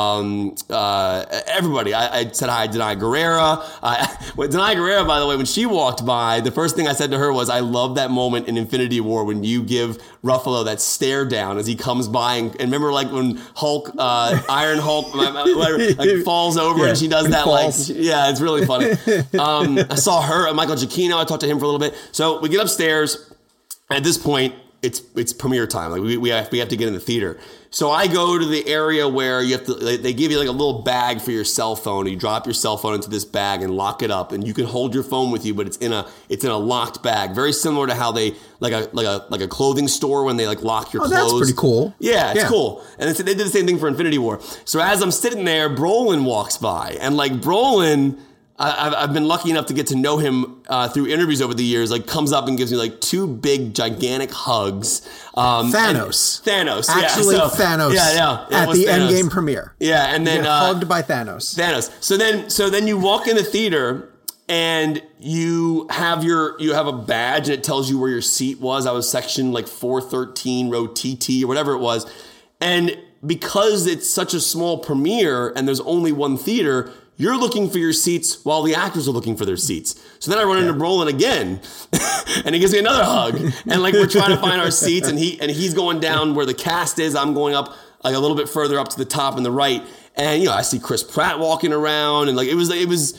B: everybody. I said hi to Denai Guerrera. Denai Guerrera, by the way, when she walked by, the first thing I said to her was, "I love that moment in Infinity War when you give Ruffalo that stare down as he comes by, and remember like when Hulk, Iron Hulk, like falls over and she does that like, it's really funny. I saw her, Michael Giacchino. I talked to him for a little bit. So we get upstairs. At this point, it's premiere time. Like we have to get in the theater. So I go to the area where you have to. They give you like a little bag for your cell phone. You drop your cell phone into this bag and lock it up, and you can hold your phone with you, but it's in a locked bag. Very similar to how they like a clothing store when they like lock your clothes.
A: That's pretty cool.
B: Yeah, it's cool. And they did the same thing for Infinity War. So as I'm sitting there, Brolin walks by, and like Brolin, I've been lucky enough to get to know him through interviews over the years. Like, comes up and gives me like two big, gigantic hugs.
A: Thanos.
B: Actually,
A: Thanos.
B: Yeah.
A: At the Endgame premiere.
B: Yeah, and then
A: hugged by Thanos.
B: So then you walk in the theater and you have a badge and it tells you where your seat was. I was section like 413, row TT or whatever it was, and because it's such a small premiere and there's only one theater, you're looking for your seats while the actors are looking for their seats. So then I run into Brolin again, and he gives me another hug, and like we're trying to find our seats, and he's going down where the cast is. I'm going up like a little bit further up to the top and the right, and I see Chris Pratt walking around, and like it was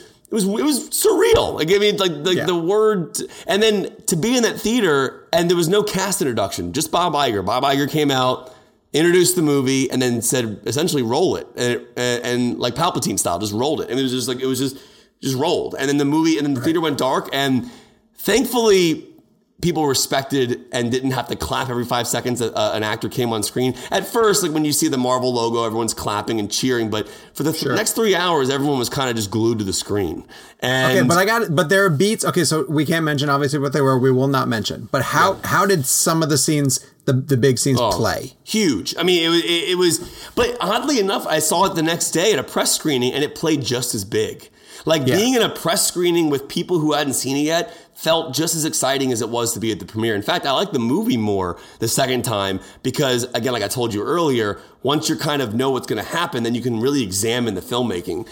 B: surreal. Like I mean, the word, and then to be in that theater, and there was no cast introduction, just Bob Iger. Bob Iger came out, introduced the movie, and then said essentially roll it, and like Palpatine style, just rolled it. And it was just rolled. And then the theater went dark, and thankfully people respected and didn't have to clap every 5 seconds that an actor came on screen. At first, like when you see the Marvel logo, everyone's clapping and cheering, but for the next 3 hours, everyone was kind of just glued to the screen. And
A: but there are beats. Okay, so we can't mention obviously what they were. We will not mention. But how did some of the scenes, the big scenes, play?
B: Huge. I mean, it was. But oddly enough, I saw it the next day at a press screening, and it played just as big. Like being in a press screening with people who hadn't seen it yet felt just as exciting as it was to be at the premiere. In fact, I liked the movie more the second time because, again, like I told you earlier, once you kind of know what's going to happen, then you can really examine the filmmaking.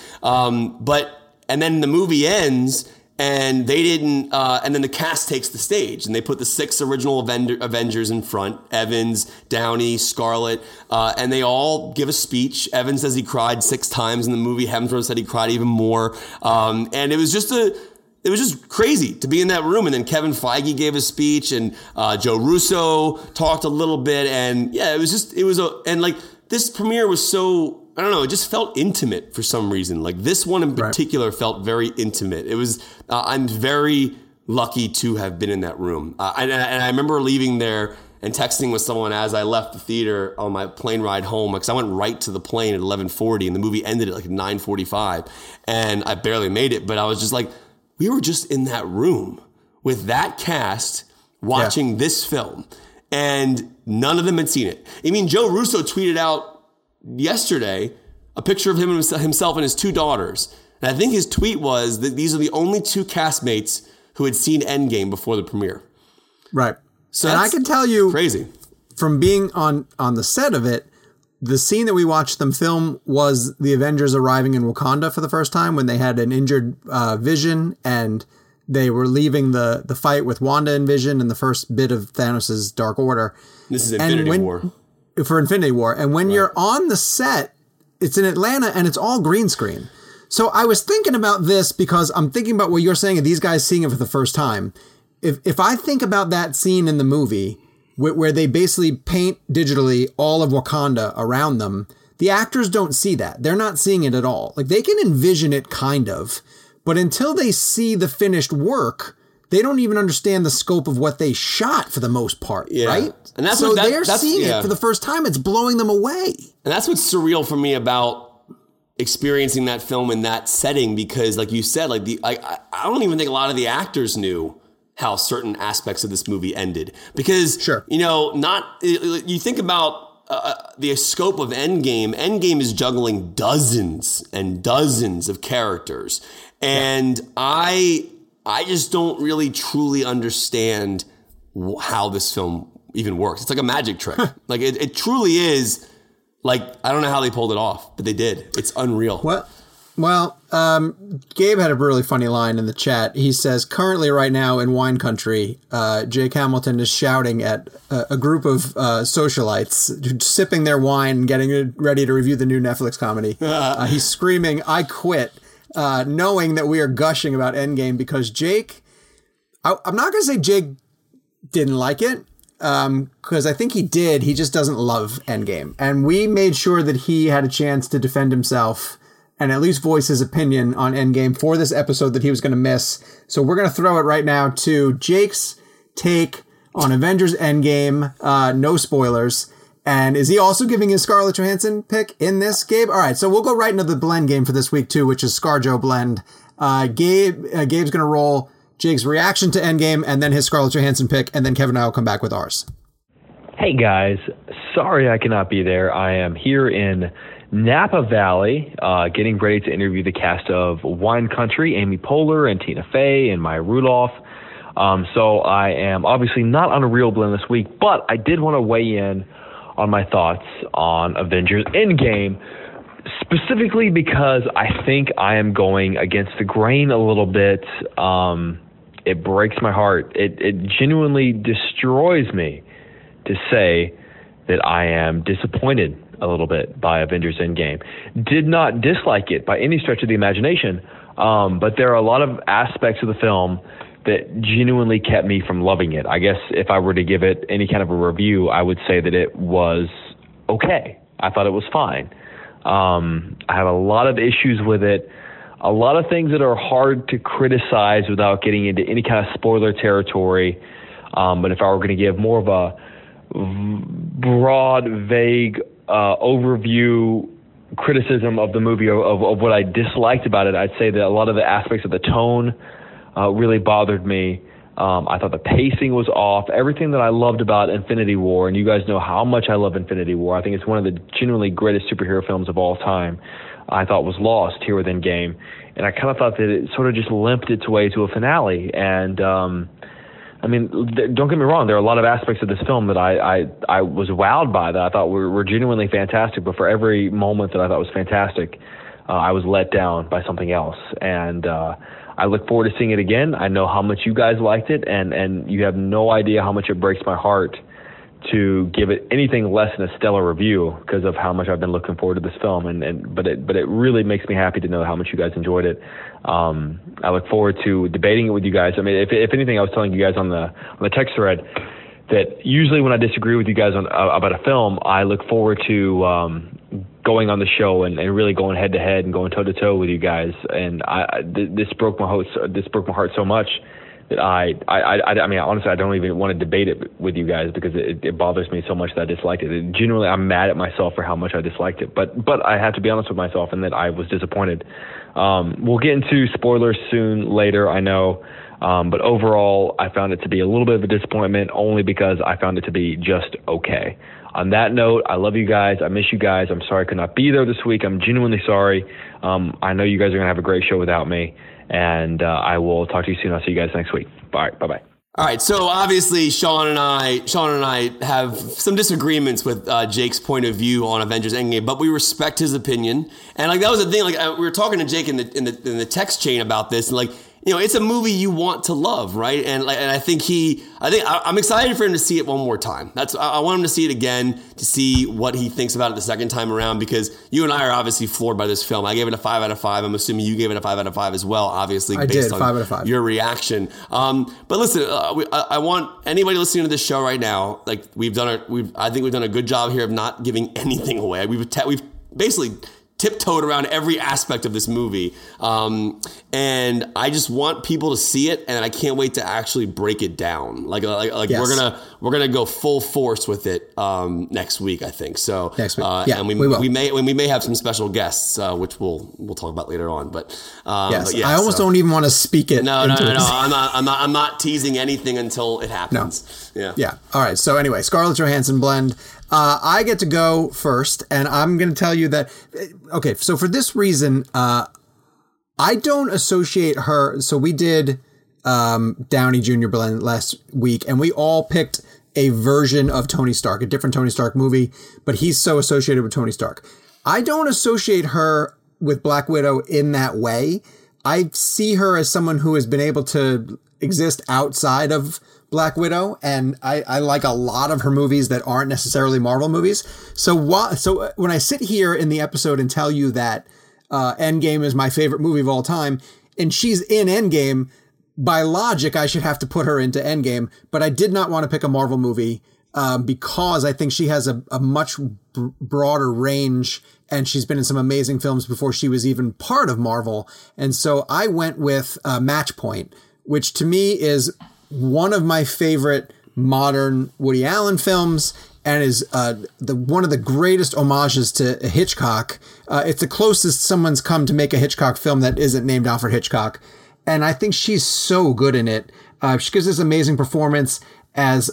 B: And then the movie ends, and they didn't. And then the cast takes the stage, and they put the 6 original Avengers in front: Evans, Downey, Scarlett, and they all give a speech. Evans says he cried 6 times in the movie. Hemsworth said he cried even more, and it was just crazy to be in that room. And then Kevin Feige gave a speech, and Joe Russo talked a little bit, and this premiere was so. I don't know, it just felt intimate for some reason. Like this one in particular felt very intimate. It was, I'm very lucky to have been in that room. And I remember leaving there and texting with someone as I left the theater on my plane ride home, because I went right to the plane at 11:40 and the movie ended at like 9:45 and I barely made it. But I was just like, we were just in that room with that cast watching this film, and none of them had seen it. I mean, Joe Russo tweeted out yesterday a picture of himself and his 2 daughters. And I think his tweet was that these are the only 2 castmates who had seen Endgame before the premiere.
A: Right. So and I can tell you,
B: crazy,
A: from being on the set of it, the scene that we watched them film was the Avengers arriving in Wakanda for the first time, when they had an injured Vision, and they were leaving the fight with Wanda and Vision in the first bit of Thanos' Dark Order.
B: This is Infinity War.
A: For Infinity War. And when you're on the set, it's in Atlanta and it's all green screen. So I was thinking about this because I'm thinking about what you're saying and these guys seeing it for the first time. If I think about that scene in the movie where they basically paint digitally all of Wakanda around them, the actors don't see that. They're not seeing it at all. Like, they can envision it kind of, but until they see the finished work, they don't even understand the scope of what they shot for the most part, right?
B: And that's
A: so
B: what
A: they're seeing it for the first time. It's blowing them away.
B: And that's what's surreal for me about experiencing that film in that setting, because like you said, like I don't even think a lot of the actors knew how certain aspects of this movie ended, because you think about the scope of Endgame is juggling dozens and dozens of characters, and I just don't really truly understand how this film even works. It's like a magic trick. Like it truly is. Like, I don't know how they pulled it off, but they did. It's unreal.
A: Well, Gabe had a really funny line in the chat. He says, currently right now in wine country, Jake Hamilton is shouting at a group of socialites sipping their wine and getting ready to review the new Netflix comedy. He's screaming, "I quit," knowing that we are gushing about Endgame because Jake, I'm not going to say Jake didn't like it. Because I think he did. He just doesn't love Endgame. And we made sure that he had a chance to defend himself and at least voice his opinion on Endgame for this episode that he was going to miss. So we're going to throw it right now to Jake's take on Avengers Endgame. No spoilers. And is he also giving his Scarlett Johansson pick in this, Gabe? All right, so we'll go right into the blend game for this week, too, which is ScarJo Blend. Gabe's going to roll Jake's reaction to Endgame, and then his Scarlett Johansson pick, and then Kevin and I will come back with ours.
C: Hey guys, sorry I cannot be there. I am here in Napa Valley, getting ready to interview the cast of Wine Country, Amy Poehler and Tina Fey and Maya Rudolph. So I am obviously not on a real blend this week, but I did want to weigh in on my thoughts on Avengers Endgame, specifically because I think I am going against the grain a little bit. It breaks my heart. It genuinely destroys me to say that I am disappointed a little bit by Avengers Endgame. Did not dislike it by any stretch of the imagination, but there are a lot of aspects of the film that genuinely kept me from loving it. I guess if I were to give it any kind of a review, I would say that it was okay. I thought it was fine. I have a lot of issues with it. A lot of things that are hard to criticize without getting into any kind of spoiler territory. But if I were going to give more of a broad, vague overview criticism of the movie, of what I disliked about it, I'd say that a lot of the aspects of the tone really bothered me. I thought the pacing was off. Everything that I loved about Infinity War, and you guys know how much I love Infinity War. I think it's one of the genuinely greatest superhero films of all time. I thought was lost here with Endgame. And I kind of thought that it sort of just limped its way to a finale. And, I mean, don't get me wrong, there are a lot of aspects of this film that I was wowed by, that I thought were genuinely fantastic. But for every moment that I thought was fantastic, I was let down by something else. And I look forward to seeing it again. I know how much you guys liked it, and you have no idea how much it breaks my heart to give it anything less than a stellar review because of how much I've been looking forward to this film. But it really makes me happy to know how much you guys enjoyed it. I look forward to debating it with you guys. I mean, if anything, I was telling you guys on the text thread that usually when I disagree with you guys about a film, I look forward to going on the show and really going head to head and going toe to toe with you guys. And this broke my heart so much that I mean, honestly, I don't even want to debate it with you guys because it bothers me so much that I disliked it. Genuinely, I'm mad at myself for how much I disliked it. But I have to be honest with myself in that I was disappointed. We'll get into spoilers soon later, I know. But overall, I found it to be a little bit of a disappointment only because I found it to be just okay. On that note, I love you guys. I miss you guys. I'm sorry I could not be there this week. I'm genuinely sorry. I know you guys are going to have a great show without me. And I will talk to you soon. I'll see you guys next week. Bye. Bye-bye.
B: All right. So obviously, Sean and I have some disagreements with Jake's point of view on Avengers Endgame, but we respect his opinion. And like that was the thing. Like we were talking to Jake in the text chain about this, and like it's a movie you want to love, right? And I think I'm excited for him to see it one more time. I want him to see it again, to see what he thinks about it the second time around, because you and I are obviously floored by this film. I gave it a 5 out of 5. I'm assuming you gave it a 5 out of 5 as well, obviously, based on
A: 5 out of 5.
B: Your reaction. But listen, I want anybody listening to this show right now, like I think we've done a good job here of not giving anything away. We've basically tiptoed around every aspect of this movie. And I just want people to see it, and I can't wait to actually break it down. Yes. We're gonna go full force with it next week, I think. So
A: next week.
B: And we will. We may have some special guests, which we'll talk about later on. But
A: yes, I almost don't even want to speak it.
B: No. I'm not teasing anything until it happens.
A: No. Yeah. All right. So anyway, Scarlett Johansson blend. I get to go first, and I'm going to tell you that. Okay, so for this reason, I don't associate her. So we did Downey Jr. blend last week, and we all picked a version of Tony Stark, a different Tony Stark movie, but he's so associated with Tony Stark. I don't associate her with Black Widow in that way. I see her as someone who has been able to exist outside of Black Widow, and I like a lot of her movies that aren't necessarily Marvel movies. So when I sit here in the episode and tell you that Endgame is my favorite movie of all time, and she's in Endgame, by logic, I should have to put her into Endgame, but I did not want to pick a Marvel movie because I think she has a much broader range, and she's been in some amazing films before she was even part of Marvel. And so I went with Match Point, which to me is one of my favorite modern Woody Allen films, and is one of the greatest homages to Hitchcock. It's the closest someone's come to make a Hitchcock film that isn't named Alfred Hitchcock. And I think she's so good in it. She gives this amazing performance as,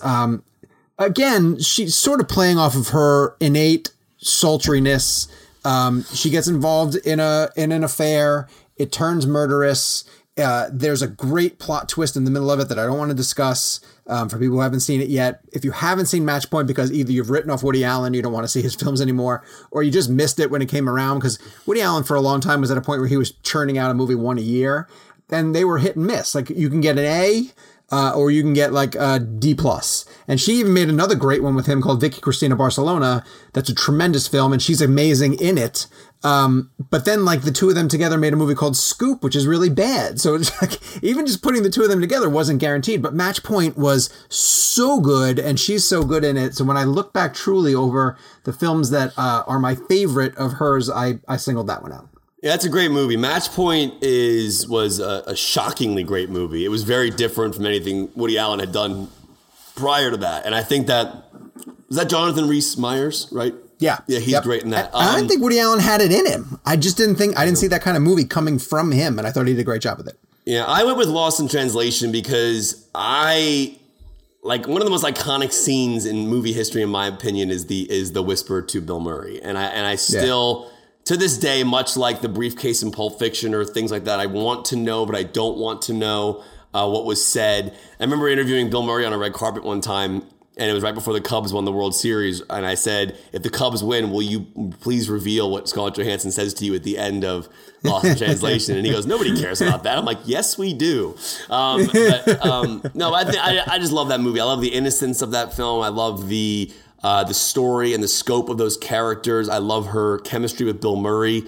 A: again, she's sort of playing off of her innate sultriness. She gets involved in an affair. It turns murderous. There's a great plot twist in the middle of it that I don't want to discuss for people who haven't seen it yet. If you haven't seen Match Point because either you've written off Woody Allen, you don't want to see his films anymore, or you just missed it when it came around, because Woody Allen for a long time was at a point where he was churning out a movie one a year, and they were hit and miss. Like, you can get an A, or you can get like a D+. And she even made another great one with him called Vicky Cristina Barcelona. That's a tremendous film, and she's amazing in it. But then like the two of them together made a movie called Scoop, which is really bad. So it's like, even just putting the two of them together wasn't guaranteed, but Match Point was so good, and she's so good in it. So when I look back truly over the films that are my favorite of hers, I singled that one out.
B: Yeah, that's a great movie. Match Point was a shockingly great movie. It was very different from anything Woody Allen had done prior to that. And I think was that Jonathan Rhys Meyers, right?
A: Yeah.
B: Yeah, he's great in that.
A: I didn't think Woody Allen had it in him. I just didn't see that kind of movie coming from him, and I thought he did a great job with it.
B: Yeah, I went with Lost in Translation because one of the most iconic scenes in movie history, in my opinion, is the whisper to Bill Murray. And I still... Yeah. To this day, much like the briefcase in Pulp Fiction or things like that, I want to know, but I don't want to know what was said. I remember interviewing Bill Murray on a red carpet one time, and it was right before the Cubs won the World Series. And I said, if the Cubs win, will you please reveal what Scarlett Johansson says to you at the end of Lost in Translation? And he goes, nobody cares about that. I'm like, yes, we do. I just love that movie. I love the innocence of that film. I love the story and the scope of those characters. I love her chemistry with Bill Murray.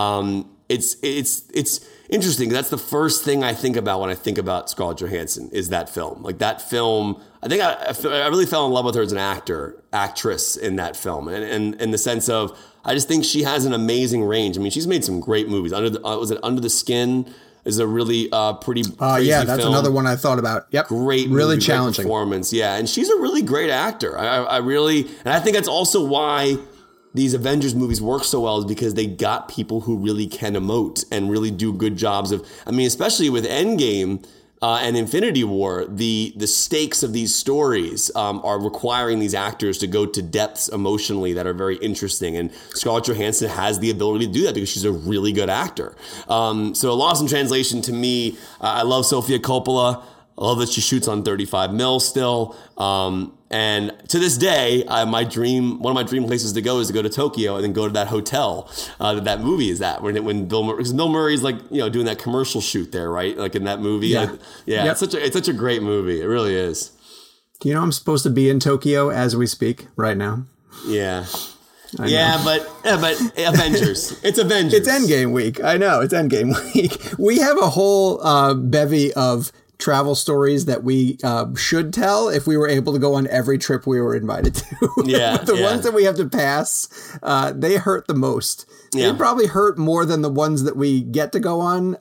B: It's interesting. That's the first thing I think about when I think about Scarlett Johansson, is that film. Like, that film, I think I really fell in love with her as an actress in that film. And in the sense of, I just think she has an amazing range. I mean, she's made some great movies. Was it Under the Skin? Is a really pretty crazy
A: yeah, that's
B: film.
A: Another one I thought about. Yep.
B: Great
A: really
B: movie,
A: challenging
B: great performance. Yeah, and she's a really great actor. I think that's also why these Avengers movies work so well, is because they got people who really can emote and really do good jobs of, I mean, especially with Endgame and Infinity War, the stakes of these stories are requiring these actors to go to depths emotionally that are very interesting. And Scarlett Johansson has the ability to do that because she's a really good actor. So Lost in Translation, to me, I love Sofia Coppola. I love that she shoots on 35 mil still. And to this day, one of my dream places to go is to go to Tokyo and then go to that hotel that movie is at. When Bill Murray's like, doing that commercial shoot there, right? Like in that movie.
A: Yeah.
B: Yep. It's such a great movie. It really is.
A: Do you know I'm supposed to be in Tokyo as we speak right now?
B: Yeah. But Avengers. It's Avengers.
A: It's Endgame week. I know. It's Endgame week. We have a whole bevy of travel stories that we should tell if we were able to go on every trip we were invited to.
B: Yeah.
A: The ones that we have to pass, they hurt the most.
B: Yeah.
A: They probably hurt more than the ones that we get to go on,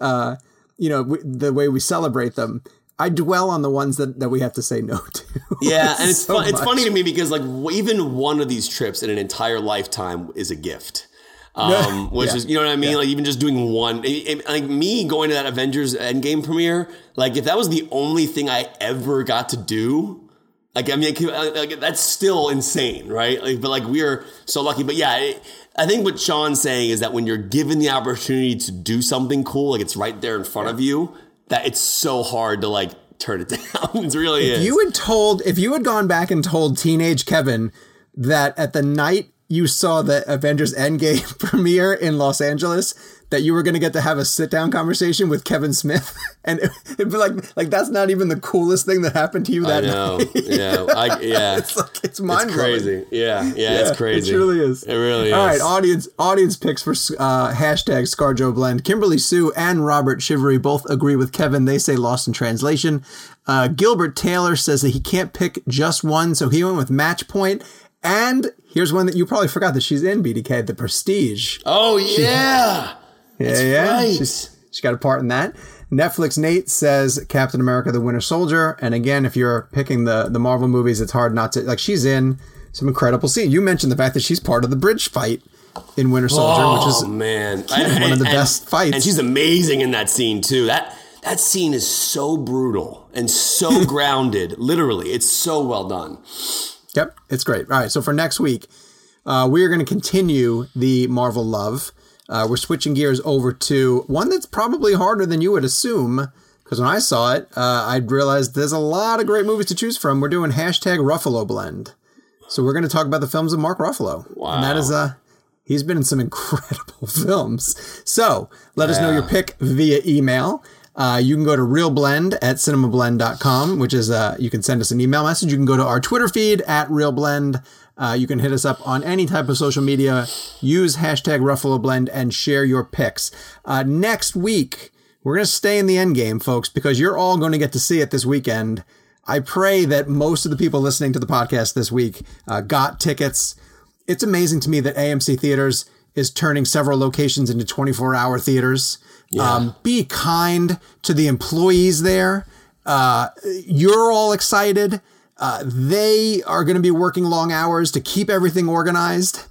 A: the way we celebrate them. I dwell on the ones that we have to say no to.
B: Yeah, and it's funny to me because like even one of these trips in an entire lifetime is a gift. Which is, you know what I mean? Yeah. Like even just doing one, like me going to that Avengers Endgame premiere, like if that was the only thing I ever got to do, like, I mean, like, that's still insane, right? Like, but like we are so lucky. But yeah, I think what Sean's saying is that when you're given the opportunity to do something cool, like it's right there in front of you, that it's so hard to like turn it down. It really is.
A: If you had gone back and told teenage Kevin that at the night you saw the Avengers Endgame premiere in Los Angeles, that you were going to get to have a sit-down conversation with Kevin Smith, and it'd be like that's not even the coolest thing that happened to you that night.
B: Yeah.
A: It's mind-blowing.
B: Crazy. Yeah, it's crazy.
A: It truly is.
B: It really is.
A: All right, audience picks for hashtag ScarJoeBlend. Kimberly Sue and Robert Shivery both agree with Kevin. They say Lost in Translation. Gilbert Taylor says that he can't pick just one, so he went with Match Point. And here's one that you probably forgot that she's in, BDK, The Prestige.
B: Oh, yeah.
A: Right. She got a part in that. Netflix Nate says Captain America: The Winter Soldier. And again, if you're picking the Marvel movies, it's hard not to, like, she's in some incredible scenes. You mentioned the fact that she's part of the bridge fight in Winter Soldier, which is one of the best fights.
B: And she's amazing in that scene too. That scene is so brutal and so grounded. Literally, it's so well done.
A: Yep, it's great. All right, so for next week, we are going to continue the Marvel love. We're switching gears over to one that's probably harder than you would assume, because when I saw it, I realized there's a lot of great movies to choose from. We're doing hashtag Ruffalo Blend. So we're going to talk about the films of Mark Ruffalo. Wow. And that is, he's been in some incredible films. So let us know your pick via email. You can go to realblend@cinemablend.com, which is, you can send us an email message. You can go to our Twitter feed @realblend. You can hit us up on any type of social media. Use hashtag RuffaloBlend and share your picks. Next week, we're going to stay in the end game, folks, because you're all going to get to see it this weekend. I pray that most of the people listening to the podcast this week got tickets. It's amazing to me that AMC Theaters is turning several locations into 24-hour theaters. Yeah. Be kind to the employees there. You're all excited. They are going to be working long hours to keep everything organized.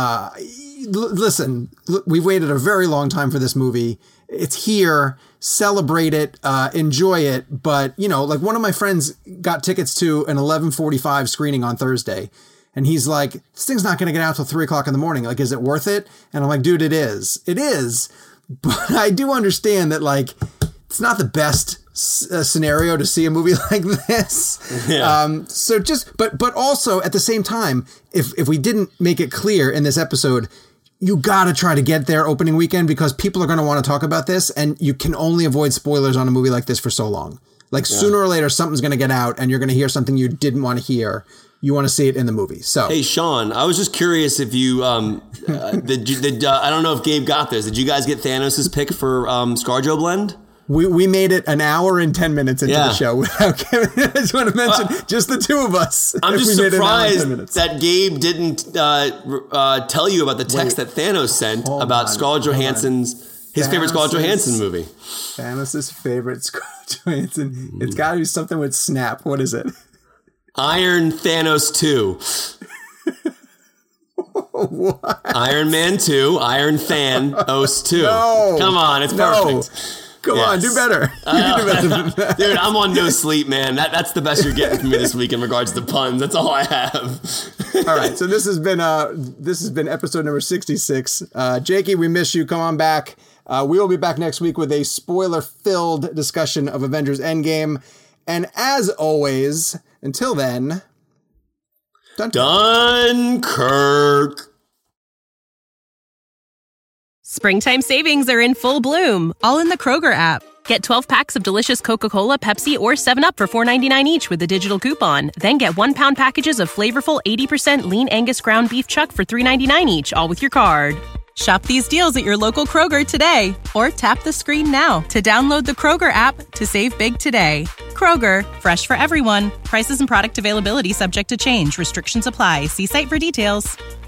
A: Listen, we've waited a very long time for this movie. It's here. Celebrate it. Enjoy it. But, like one of my friends got tickets to an 11:45 screening on Thursday. And he's like, this thing's not going to get out till 3:00 in the morning. Like, is it worth it? And I'm like, dude, it is. It is. But I do understand that, like, it's not the best scenario to see a movie like this. Yeah. But also at the same time, if we didn't make it clear in this episode, you got to try to get there opening weekend, because people are going to want to talk about this, and you can only avoid spoilers on a movie like this for so long. Like sooner or later, something's going to get out and you're going to hear something you didn't want to hear. You want to see it in the movie. So,
B: hey, Sean, I was just curious if you, I don't know if Gabe got this. Did you guys get Thanos' pick for ScarJoeBlend?
A: We made it an hour and 10 minutes into the show without Kevin. I just want to mention just the two of us.
B: I'm just surprised that Gabe didn't tell you about the text that Thanos sent about Scarlett Johansson's, his favorite Scarlett Johansson movie.
A: Thanos' favorite Scarlett Johansson. It's got to be something with Snap. What is it?
B: Iron Thanos 2.
A: What?
B: Iron Man 2, Iron Thanos 2.
A: No.
B: Come on, it's perfect.
A: Come on, do better. You can do better than that.
B: Dude, I'm on no sleep, man. That's the best you're getting from me this week in regards to puns. That's all I have.
A: All right, so this has been episode number 66. Jakey, we miss you. Come on back. We will be back next week with a spoiler-filled discussion of Avengers Endgame. And as always, until then,
B: Dunkirk.
D: Springtime savings are in full bloom, all in the Kroger app. Get 12 packs of delicious Coca-Cola, Pepsi, or 7-Up for $4.99 each with a digital coupon. Then get 1-pound packages of flavorful 80% lean Angus ground beef chuck for $3.99 each, all with your card. Shop these deals at your local Kroger today, or tap the screen now to download the Kroger app to save big today. Kroger, fresh for everyone. Prices and product availability subject to change. Restrictions apply. See site for details.